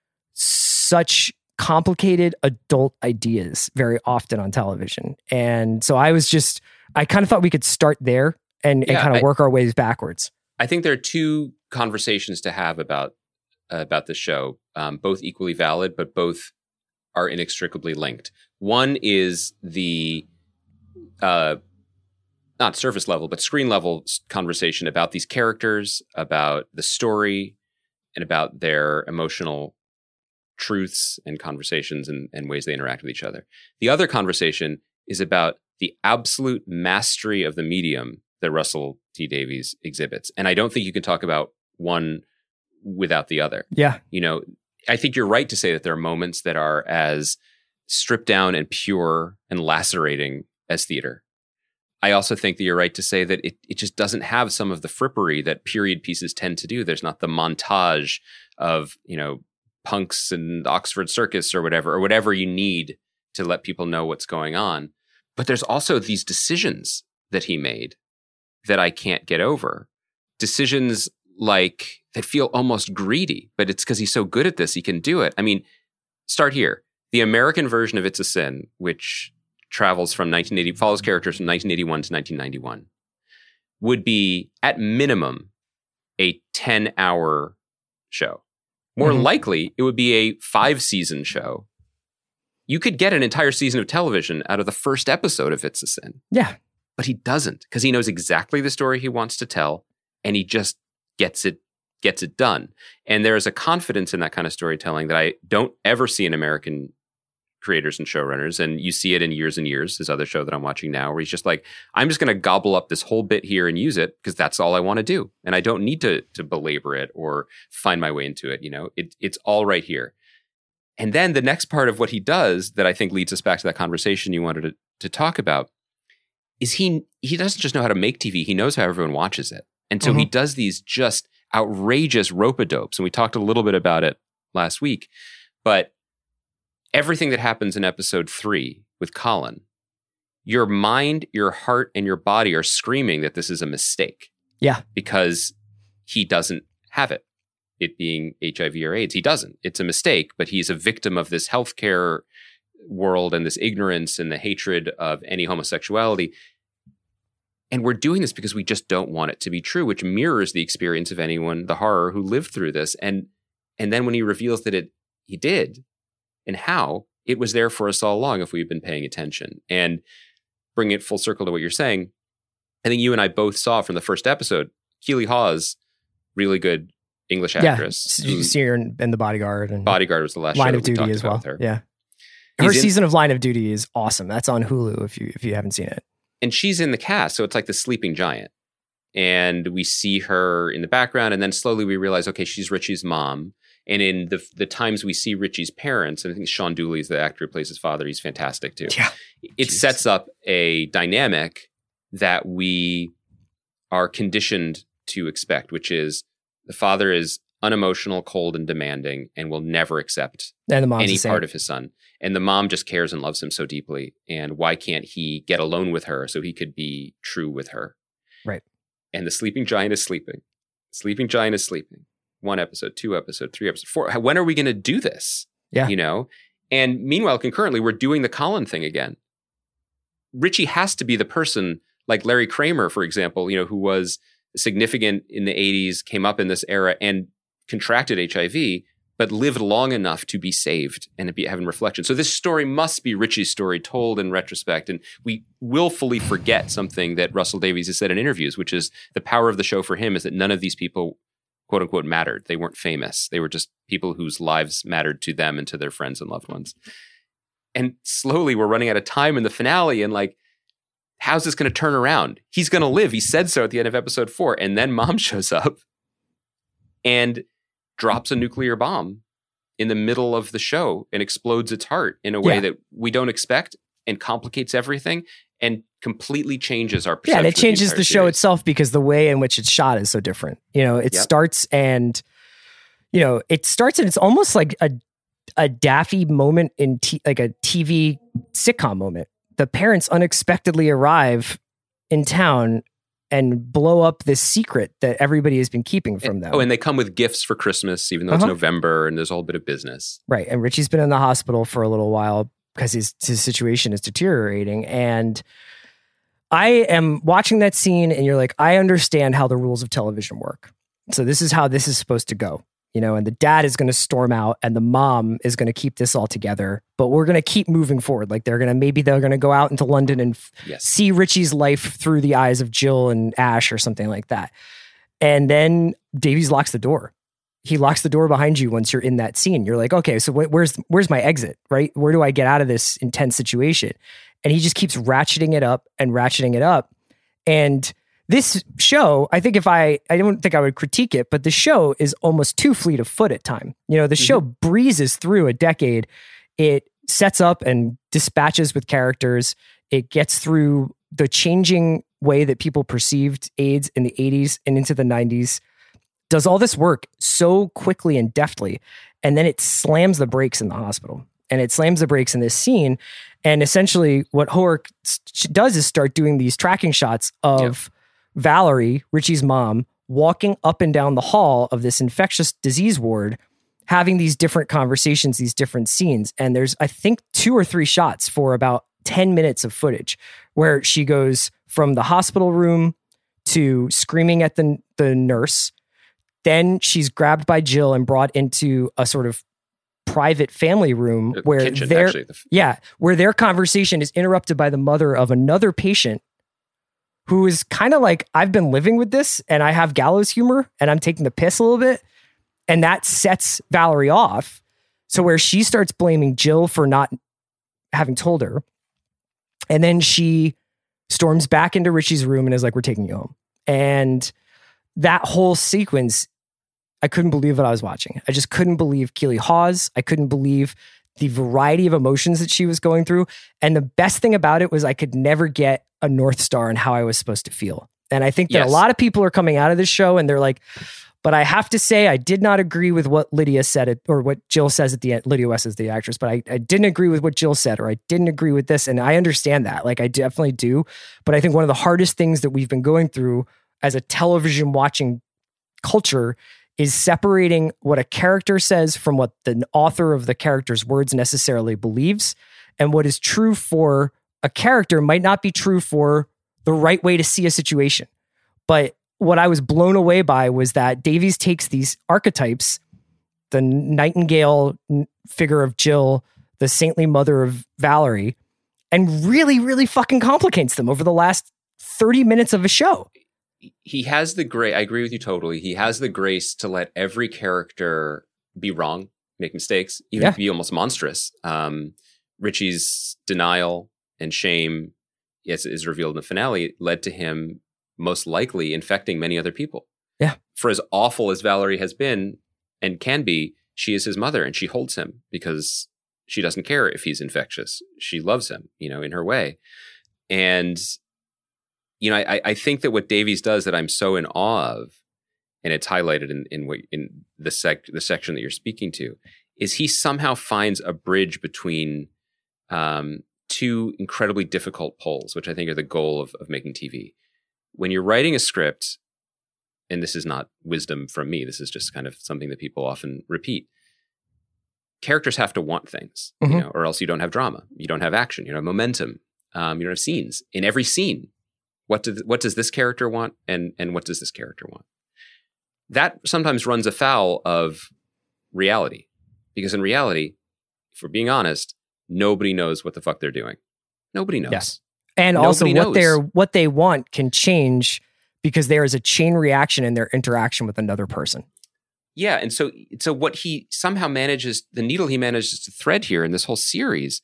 such complicated adult ideas very often on television. And so I kind of thought we could start there and kind of work our ways backwards. I think there are 2 conversations to have about the show, both equally valid, but both are inextricably linked. One is the not surface level, but screen level conversation about these characters, about the story, and about their emotional truths and conversations and ways they interact with each other. The other conversation is about the absolute mastery of the medium that Russell T Davies exhibits. And I don't think you can talk about one without the other. Yeah. You know, I think you're right to say that there are moments that are as stripped down and pure and lacerating as theater. I also think that you're right to say that it just doesn't have some of the frippery that period pieces tend to do. There's not the montage of, you know, punks and Oxford Circus or whatever you need to let people know what's going on. But there's also these decisions that he made that I can't get over. Decisions like that feel almost greedy, but it's because he's so good at this, he can do it. I mean, start here. The American version of It's a Sin, which travels from follows characters from 1981 to 1991, would be at minimum a 10-hour show. More likely, it would be a 5-season show. You could get an entire season of television out of the first episode of It's a Sin. Yeah. But he doesn't, because he knows exactly the story he wants to tell, and he just gets it done. And there is a confidence in that kind of storytelling that I don't ever see in American creators and showrunners. And you see it in Years and Years, his other show that I'm watching now, where he's just like, I'm just going to gobble up this whole bit here and use it because that's all I want to do. And I don't need to belabor it or find my way into it. It's all right here. And then the next part of what he does that I think leads us back to that conversation you wanted to talk about is he doesn't just know how to make TV. He knows how everyone watches it. And so he does these just outrageous rope-a-dopes. And we talked a little bit about it last week. But everything that happens in episode 3 with Colin, your mind, your heart, and your body are screaming that this is a mistake. Yeah. Because he doesn't have it. It being HIV or AIDS. He doesn't. It's a mistake, but he's a victim of this healthcare world and this ignorance and the hatred of any homosexuality. And we're doing this because we just don't want it to be true, which mirrors the experience of anyone, the horror, who lived through this. And then when he reveals that he did, and how, it was there for us all along if we've been paying attention. And bring it full circle to what you're saying, I think you and I both saw from the first episode, Keely Hawes, really good English actress. Yeah, you see her in The Bodyguard. And Bodyguard was the last Line show of that we Duty talked as well. about with her. Yeah. Her season of Line of Duty is awesome. That's on Hulu if you haven't seen it. And she's in the cast, so it's like the sleeping giant. And we see her in the background, and then slowly we realize, okay, she's Richie's mom. And in the times we see Richie's parents, and I think Sean Dooley is the actor who plays his father, he's fantastic too. Yeah. It sets up a dynamic that we are conditioned to expect, which is the father is unemotional, cold, and demanding, and will never accept any part of his son. And the mom just cares and loves him so deeply. And why can't he get alone with her so he could be true with her? Right. And the sleeping giant is sleeping. Sleeping giant is sleeping. 1 episode, 2 episode, 3 episode, 4. When are we going to do this? Yeah. And meanwhile, concurrently, we're doing the Colin thing again. Richie has to be the person like Larry Kramer, for example, who was significant in the 80s, came up in this era and contracted HIV, but lived long enough to be saved and to be having reflection. So this story must be Richie's story told in retrospect. And we willfully forget something that Russell Davies has said in interviews, which is the power of the show for him is that none of these people, quote unquote, mattered. They weren't famous. They were just people whose lives mattered to them and to their friends and loved ones. And slowly we're running out of time in the finale. And like, how's this going to turn around? He's going to live. He said so at the end of episode 4. And then mom shows up and drops a nuclear bomb in the middle of the show and explodes its heart in a way that we don't expect and complicates everything and completely changes our perception. Yeah, and it changes the show series. itself because the way in which it's shot is so different. It starts and it's almost like a Daffy moment in like a TV sitcom moment. The parents unexpectedly arrive in town and blow up this secret that everybody has been keeping from them. Oh, and they come with gifts for Christmas, even though it's November and there's a whole bit of business. Right. And Richie's been in the hospital for a little while because his situation is deteriorating. And I am watching that scene and you're like, I understand how the rules of television work. So this is how this is supposed to go. And the dad is going to storm out and the mom is going to keep this all together, but we're going to keep moving forward. Like they're going to go out into London and see Richie's life through the eyes of Jill and Ash or something like that. And then Davies locks the door. He locks the door behind you once you're in that scene. You're like, okay, so where's my exit, right? Where do I get out of this intense situation? And he just keeps ratcheting it up and ratcheting it up. And this show, I think I don't think I would critique it, but the show is almost too fleet of foot at time. The show breezes through a decade. It sets up and dispatches with characters. It gets through the changing way that people perceived AIDS in the 80s and into the 90s, does all this work so quickly and deftly, and then it slams the brakes in the hospital. And it slams the brakes in this scene. And essentially what Hoark does is start doing these tracking shots of Valerie, Richie's mom, walking up and down the hall of this infectious disease ward, having these different conversations, these different scenes. And there's, I think, 2 or 3 shots for about 10 minutes of footage where she goes from the hospital room to screaming at the nurse. Then she's grabbed by Jill and brought into a sort of private family room where where their conversation is interrupted by the mother of another patient who is kind of like, I've been living with this and I have gallows humor and I'm taking the piss a little bit. And that sets Valerie off. So where she starts blaming Jill for not having told her. And then she storms back into Richie's room and is like, we're taking you home. And that whole sequence, I couldn't believe what I was watching. I just couldn't believe Keely Hawes. I couldn't believe the variety of emotions that she was going through. And the best thing about it was I could never get a North Star on how I was supposed to feel. And I think that a lot of people are coming out of this show and they're like, but I have to say, I did not agree with what Lydia said, or what Jill says at the end. Lydia West is the actress, but I didn't agree with what Jill said, or I didn't agree with this. And I understand that. Like, I definitely do. But I think one of the hardest things that we've been going through as a television watching culture is separating what a character says from what the author of the character's words necessarily believes. And what is true for a character might not be true for the right way to see a situation. But what I was blown away by was that Davies takes these archetypes, the Nightingale figure of Jill, the saintly mother of Valerie, and really, really fucking complicates them over the last 30 minutes of a show. He has the grace. I agree with you totally. He has the grace to let every character be wrong, make mistakes, even be almost monstrous. Richie's denial and shame, as is revealed in the finale, led to him most likely infecting many other people. Yeah. For as awful as Valerie has been and can be, she is his mother and she holds him because she doesn't care if he's infectious. She loves him, in her way. And, I think that what Davies does that I'm so in awe of, and it's highlighted in the section that you're speaking to, is he somehow finds a bridge between two incredibly difficult poles, which I think are the goal of making TV. When you're writing a script, and this is not wisdom from me, this is just kind of something that people often repeat. Characters have to want things, or else you don't have drama, you don't have action, you don't have momentum, you don't have scenes. In every scene, what does this character want, and what does this character want? That sometimes runs afoul of reality, because in reality, if we're being honest, nobody knows what the fuck they're doing. Nobody knows. Yes. And Nobody also knows. what they want can change because there is a chain reaction in their interaction with another person. Yeah. And so what he somehow manages, the needle he manages to thread here in this whole series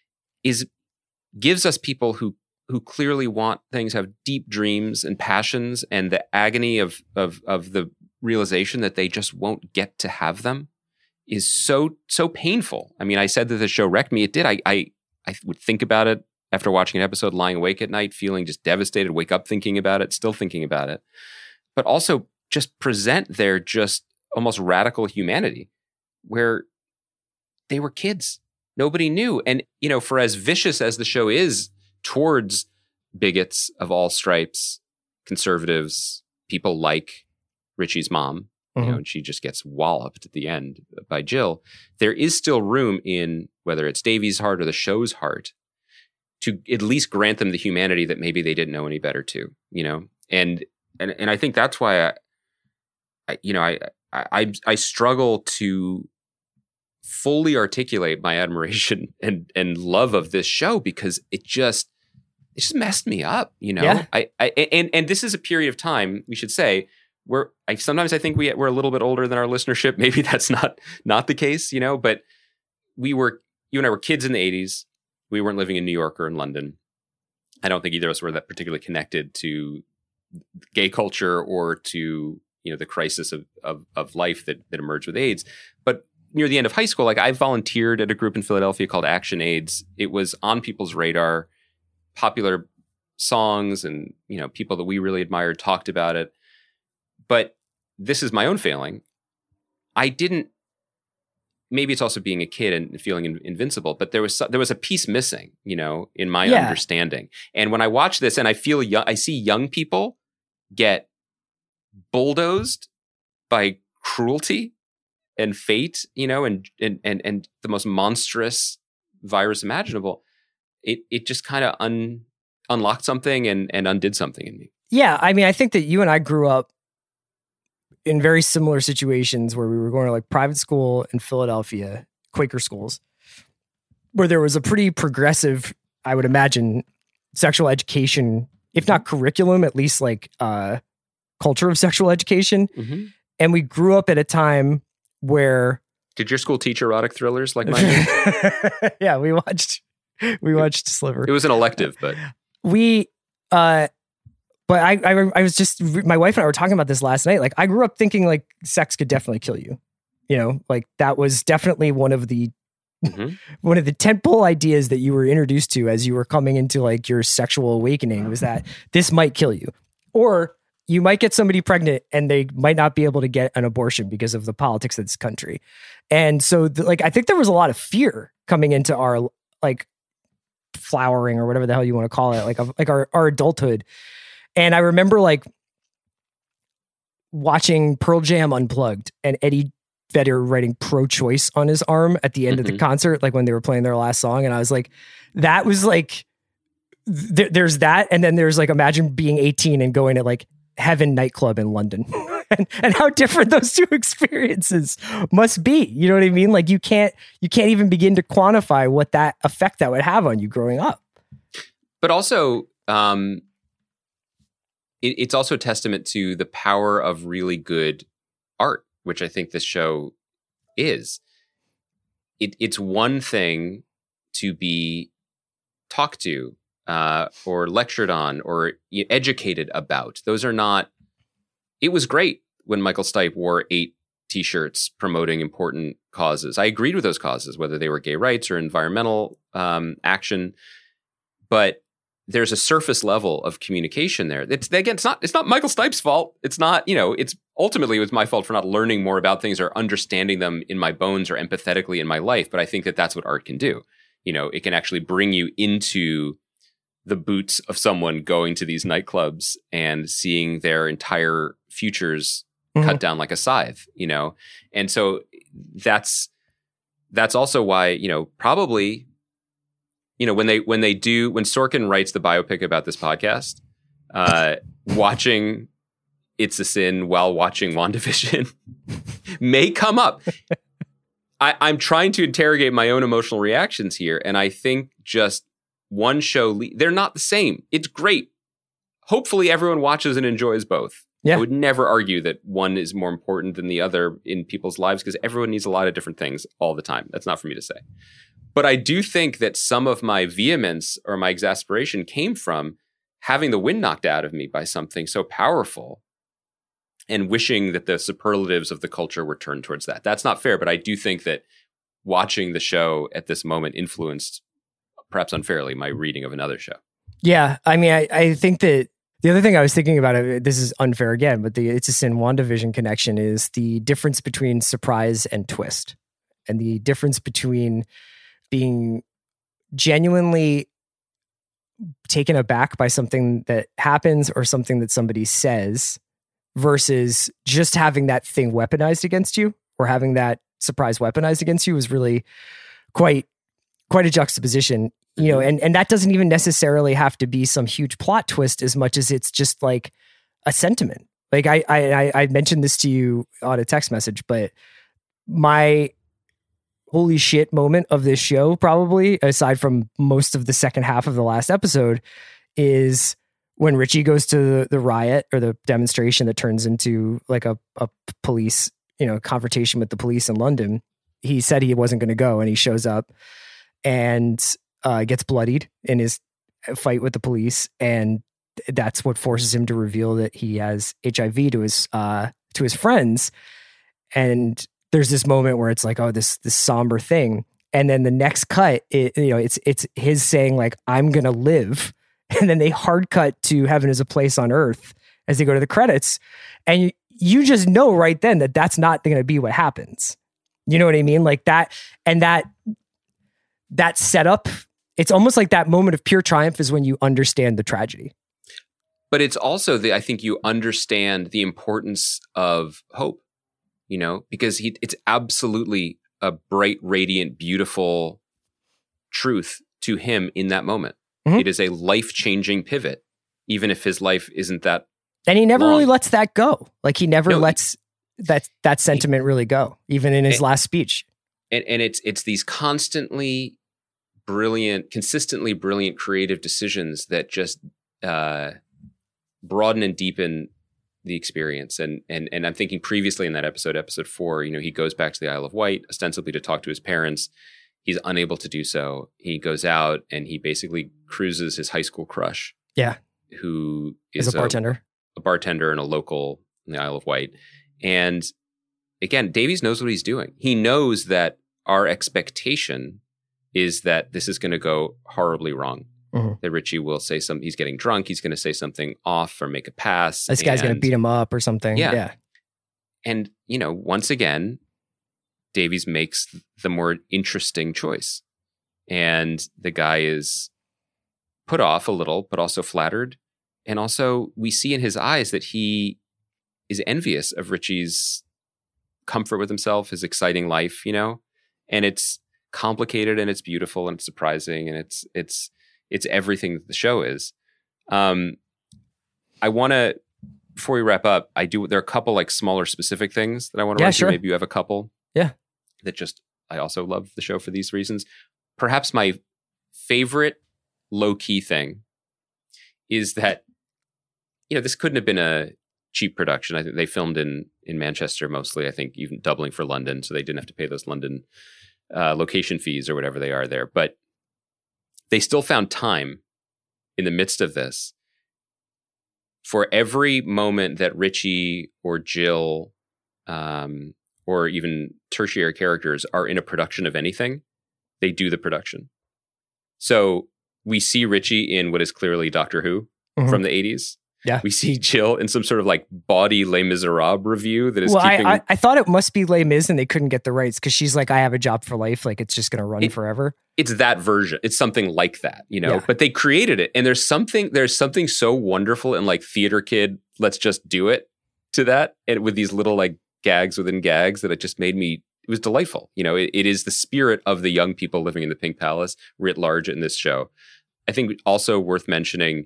gives us people who clearly want things, have deep dreams and passions, and the agony of the realization that they just won't get to have them is so painful. I mean, I said that the show wrecked me. It did. I would think about it after watching an episode, lying awake at night, feeling just devastated, wake up thinking about it, still thinking about it, but also just present their just almost radical humanity where they were kids. Nobody knew. And, for as vicious as the show is towards bigots of all stripes, conservatives, people like Richie's mom, and she just gets walloped at the end by Jill, there is still room in, whether it's Davies' heart or the show's heart, to at least grant them the humanity that maybe they didn't know any better too, and I think that's why I struggle to fully articulate my admiration and love of this show, because it just messed me up, Yeah. And this is a period of time, we should say, where sometimes I think we're a little bit older than our listenership. Maybe that's not the case, but you and I were kids in the 80s. We weren't living in New York or in London. I don't think either of us were that particularly connected to gay culture or to, the crisis of life that emerged with AIDS. But near the end of high school, like, I volunteered at a group in Philadelphia called Action AIDS. It was on people's radar. Popular songs and, people that we really admired talked about it. But this is my own failing. Maybe it's also being a kid and feeling invincible, but there was a piece missing, in my understanding. And when I watch this and I see young people get bulldozed by cruelty and fate, and the most monstrous virus imaginable, it just kind of unlocked something and undid something in me. Yeah. I mean, I think that you and I grew up in very similar situations where we were going to like private school in Philadelphia, Quaker schools, where there was a pretty progressive, I would imagine, sexual education, if not curriculum, at least like culture of sexual education. Mm-hmm. And we grew up at a time where... Did your school teach erotic thrillers like mine did? Yeah, we watched We watched Sliver. It was an elective, but but I was just, my wife and I were talking about this last night. Like, I grew up thinking like sex could definitely kill you. You know, like that was definitely one of the tentpole ideas that you were introduced to as you were coming into like your sexual awakening, was that this might kill you, or you might get somebody pregnant and they might not be able to get an abortion because of the politics of this country. And so like, I think there was a lot of fear coming into our like flowering or whatever the hell you want to call it, like our adulthood. And I remember like watching Pearl Jam Unplugged and Eddie Vedder writing pro-choice on his arm at the end of the concert, like when they were playing their last song. And I was like, that was like, there's that. And then there's like, imagine being 18 and going to like Heaven nightclub in London and how different those two experiences must be. You know what I mean? Like you can't even begin to quantify what that effect that would have on you growing up. But also, it's also a testament to the power of really good art, which I think this show is. It's one thing to be talked to or lectured on or educated about. Those are not... It was great when Michael Stipe wore 8 T-shirts promoting important causes. I agreed with those causes, whether they were gay rights or environmental action. But there's a surface level of communication there. It's not Michael Stipe's fault. It's not, it's ultimately it was my fault for not learning more about things or understanding them in my bones or empathetically in my life. But I think that that's what art can do. It can actually bring you into the boots of someone going to these nightclubs and seeing their entire futures cut down like a scythe, And so that's also why, probably, when Sorkin writes the biopic about this podcast, watching It's a Sin while watching WandaVision may come up. I'm trying to interrogate my own emotional reactions here. And I think just one show, they're not the same. It's great. Hopefully everyone watches and enjoys both. Yeah. I would never argue that one is more important than the other in people's lives because everyone needs a lot of different things all the time. That's not for me to say. But I do think that some of my vehemence or my exasperation came from having the wind knocked out of me by something so powerful and wishing that the superlatives of the culture were turned towards that. That's not fair, but I do think that watching the show at this moment influenced, perhaps unfairly, my reading of another show. Yeah, I mean, I think that the other thing I was thinking about, this is unfair again, but the It's a Sin WandaVision connection is the difference between surprise and twist, and the difference between being genuinely taken aback by something that happens or something that somebody says versus just having that thing weaponized against you or having that surprise weaponized against you was really quite a juxtaposition, and that doesn't even necessarily have to be some huge plot twist as much as it's just like a sentiment. Like I mentioned this to you on a text message, but my holy shit moment of this show, probably aside from most of the second half of the last episode, is when Richie goes to the riot or the demonstration that turns into like a police, confrontation with the police in London. He said he wasn't going to go, and he shows up and gets bloodied in his fight with the police, and that's what forces him to reveal that he has HIV to his friends. And there's this moment where it's like, oh, this somber thing. And then the next cut, it's his saying like, I'm going to live. And then they hard cut to Heaven is a Place on Earth as they go to the credits. And you just know right then that that's not going to be what happens. You know what I mean? Like that, and that setup, it's almost like that moment of pure triumph is when you understand the tragedy. But it's also I think you understand the importance of hope. Because it's absolutely a bright, radiant, beautiful truth to him in that moment. Mm-hmm. It is a life-changing pivot, even if his life isn't that And he never really lets that go. Like he never lets that sentiment really go, even in his last speech. And it's these consistently brilliant, creative decisions that just broaden and deepen the experience. And I'm thinking previously in that episode 4, he goes back to the Isle of Wight, ostensibly to talk to his parents. he's unable to do so. He goes out and he basically cruises his high school crush. Yeah. Who is As a bartender. A bartender and a local in the Isle of Wight. And again, Davies knows what he's doing. He knows that our expectation is that this is going to go horribly wrong. Mm-hmm. That Richie will say something. He's getting drunk. He's going to say something off or make a pass. This guy's going to beat him up or something. Yeah. And, once again, Davies makes the more interesting choice. And the guy is put off a little, but also flattered. And also we see in his eyes that he is envious of Richie's comfort with himself, his exciting life, and it's complicated and it's beautiful and it's surprising and it's everything that the show is. I want to, before we wrap up, there are a couple like smaller specific things that I want to run through. Maybe you have a couple. Yeah. I also love the show for these reasons. Perhaps my favorite low-key thing is that, this couldn't have been a cheap production. I think they filmed in Manchester mostly, I think even doubling for London. So they didn't have to pay those London location fees or whatever they are there. But they still found time in the midst of this for every moment that Richie or Jill or even tertiary characters are in a production of anything, they do the production. So we see Richie in what is clearly Doctor Who from the 80s. Yeah. We see Jill in some sort of like baudy Les Miserables review that is keeping... I thought it must be Les Mis and they couldn't get the rights because she's like, I have a job for life. Like it's just going to run forever. It's that version. It's something like that, but they created it. And there's something so wonderful and like theater kid, let's just do it to that. And with these little like gags within gags that it just made me, it was delightful. It is the spirit of the young people living in the Pink Palace writ large in this show. I think also worth mentioning,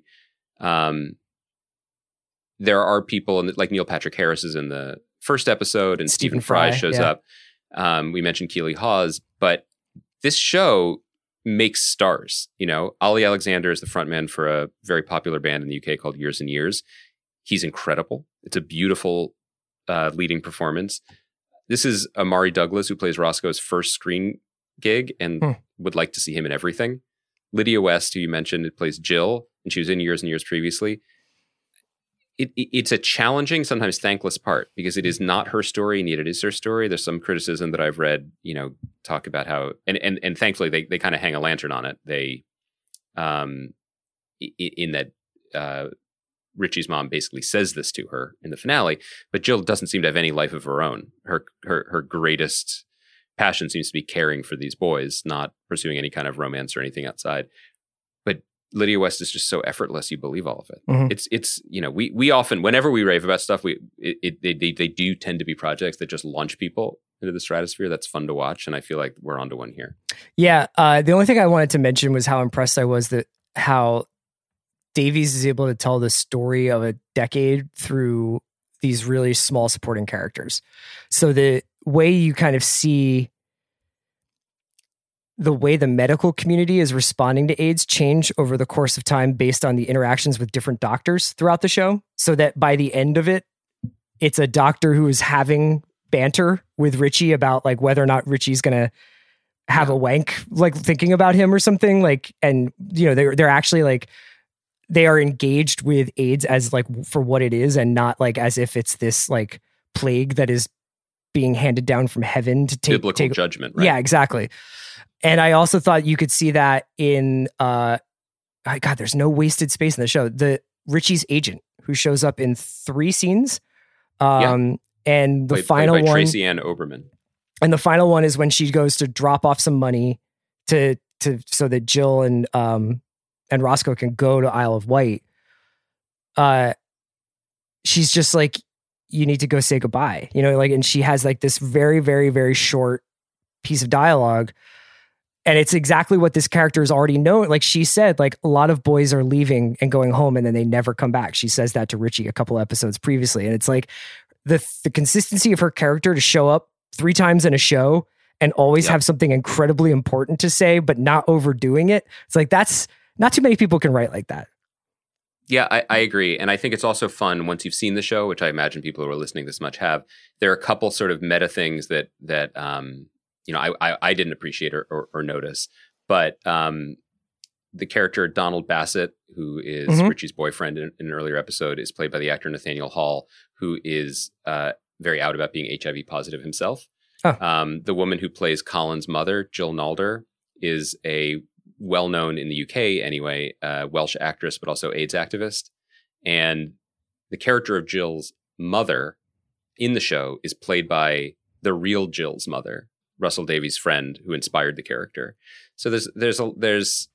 there are people like Neil Patrick Harris is in the first episode and Stephen Fry shows up. We mentioned Keely Hawes, but this show makes stars. Ollie Alexander is the frontman for a very popular band in the UK called Years and Years. He's incredible. It's a beautiful leading performance. This is Amari Douglas, who plays Roscoe's first screen gig and would like to see him in everything. Lydia West, who you mentioned, plays Jill, and she was in Years and Years previously. It's a challenging, sometimes thankless part because it is not her story, and yet it is her story. There's some criticism that I've read, talk about how, and thankfully they kind of hang a lantern on it. They, in that Richie's mom basically says this to her in the finale, but Jill doesn't seem to have any life of her own. Her greatest passion seems to be caring for these boys, not pursuing any kind of romance or anything outside. But Lydia West is just so effortless, you believe all of it. Mm-hmm. It's we often, whenever we rave about stuff, they do tend to be projects that just launch people into the stratosphere. That's fun to watch, and I feel like we're onto one here. Yeah, the only thing I wanted to mention was how impressed I was that how Davies is able to tell the story of a decade through these really small supporting characters. So the way you kind of see the way the medical community is responding to AIDS change over the course of time based on the interactions with different doctors throughout the show. So that by the end of it, it's a doctor who is having banter with Richie about like whether or not Richie's going to have a wank, like thinking about him or something like, and they're actually like, they are engaged with AIDS as like for what it is and not like as if it's this like plague that is being handed down from heaven to take biblical judgment. Right? Yeah, exactly. And I also thought you could see that in, there's no wasted space in the show. Richie's agent who shows up in 3 scenes. And the final one, Tracy Ann Oberman. And the final one is when she goes to drop off some money so that Jill and Roscoe can go to Isle of Wight. She's just like, you need to go say goodbye, and she has like this very, very, very short piece of dialogue. And it's exactly what this character has already known. Like she said, like a lot of boys are leaving and going home and then they never come back. She says that to Richie a couple episodes previously. And it's like the consistency of her character to show up 3 times in a show and always have something incredibly important to say, but not overdoing it. It's like, that's not too many people can write like that. Yeah, I agree. And I think it's also fun once you've seen the show, which I imagine people who are listening this much have. There are a couple sort of meta things that I didn't appreciate or notice. But the character Donald Bassett, who is Richie's boyfriend in an earlier episode, is played by the actor Nathaniel Hall, who is very out about being HIV positive himself. Oh. The woman who plays Colin's mother, Jill Nalder, is a well-known in the UK anyway, Welsh actress, but also AIDS activist. And the character of Jill's mother in the show is played by the real Jill's mother, Russell Davies' friend who inspired the character. So it's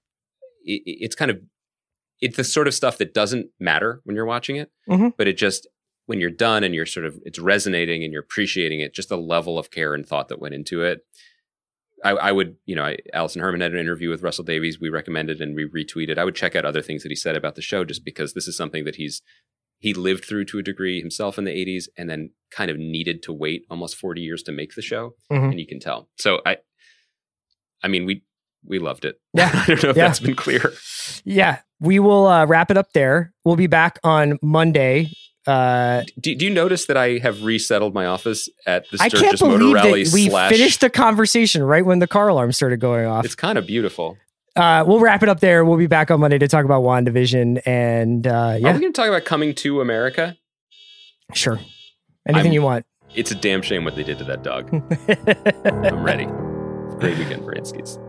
the sort of stuff that doesn't matter when you're watching it, but it just, when you're done and it's resonating and you're appreciating it, just the level of care and thought that went into it. I would, Alison Herman had an interview with Russell Davies. We recommended and we retweeted. I would check out other things that he said about the show, just because this is something that he lived through to a degree himself in the 80s, and then kind of needed to wait almost 40 years to make the show. And you can tell. So I mean, we loved it. Yeah. I don't know if that's been clear. Yeah. We will wrap it up there. We'll be back on Monday. Do you notice that I have resettled my office at the I Sturgis can't believe Motor Rally that we finished the conversation right when the car alarm started going off. It's kind of beautiful. We'll wrap it up there. We'll be back on Monday to talk about WandaVision. And Are we going to talk about Coming to America? Sure. Anything you want. It's a damn shame what they did to that dog. I'm ready. Great weekend for Anskis.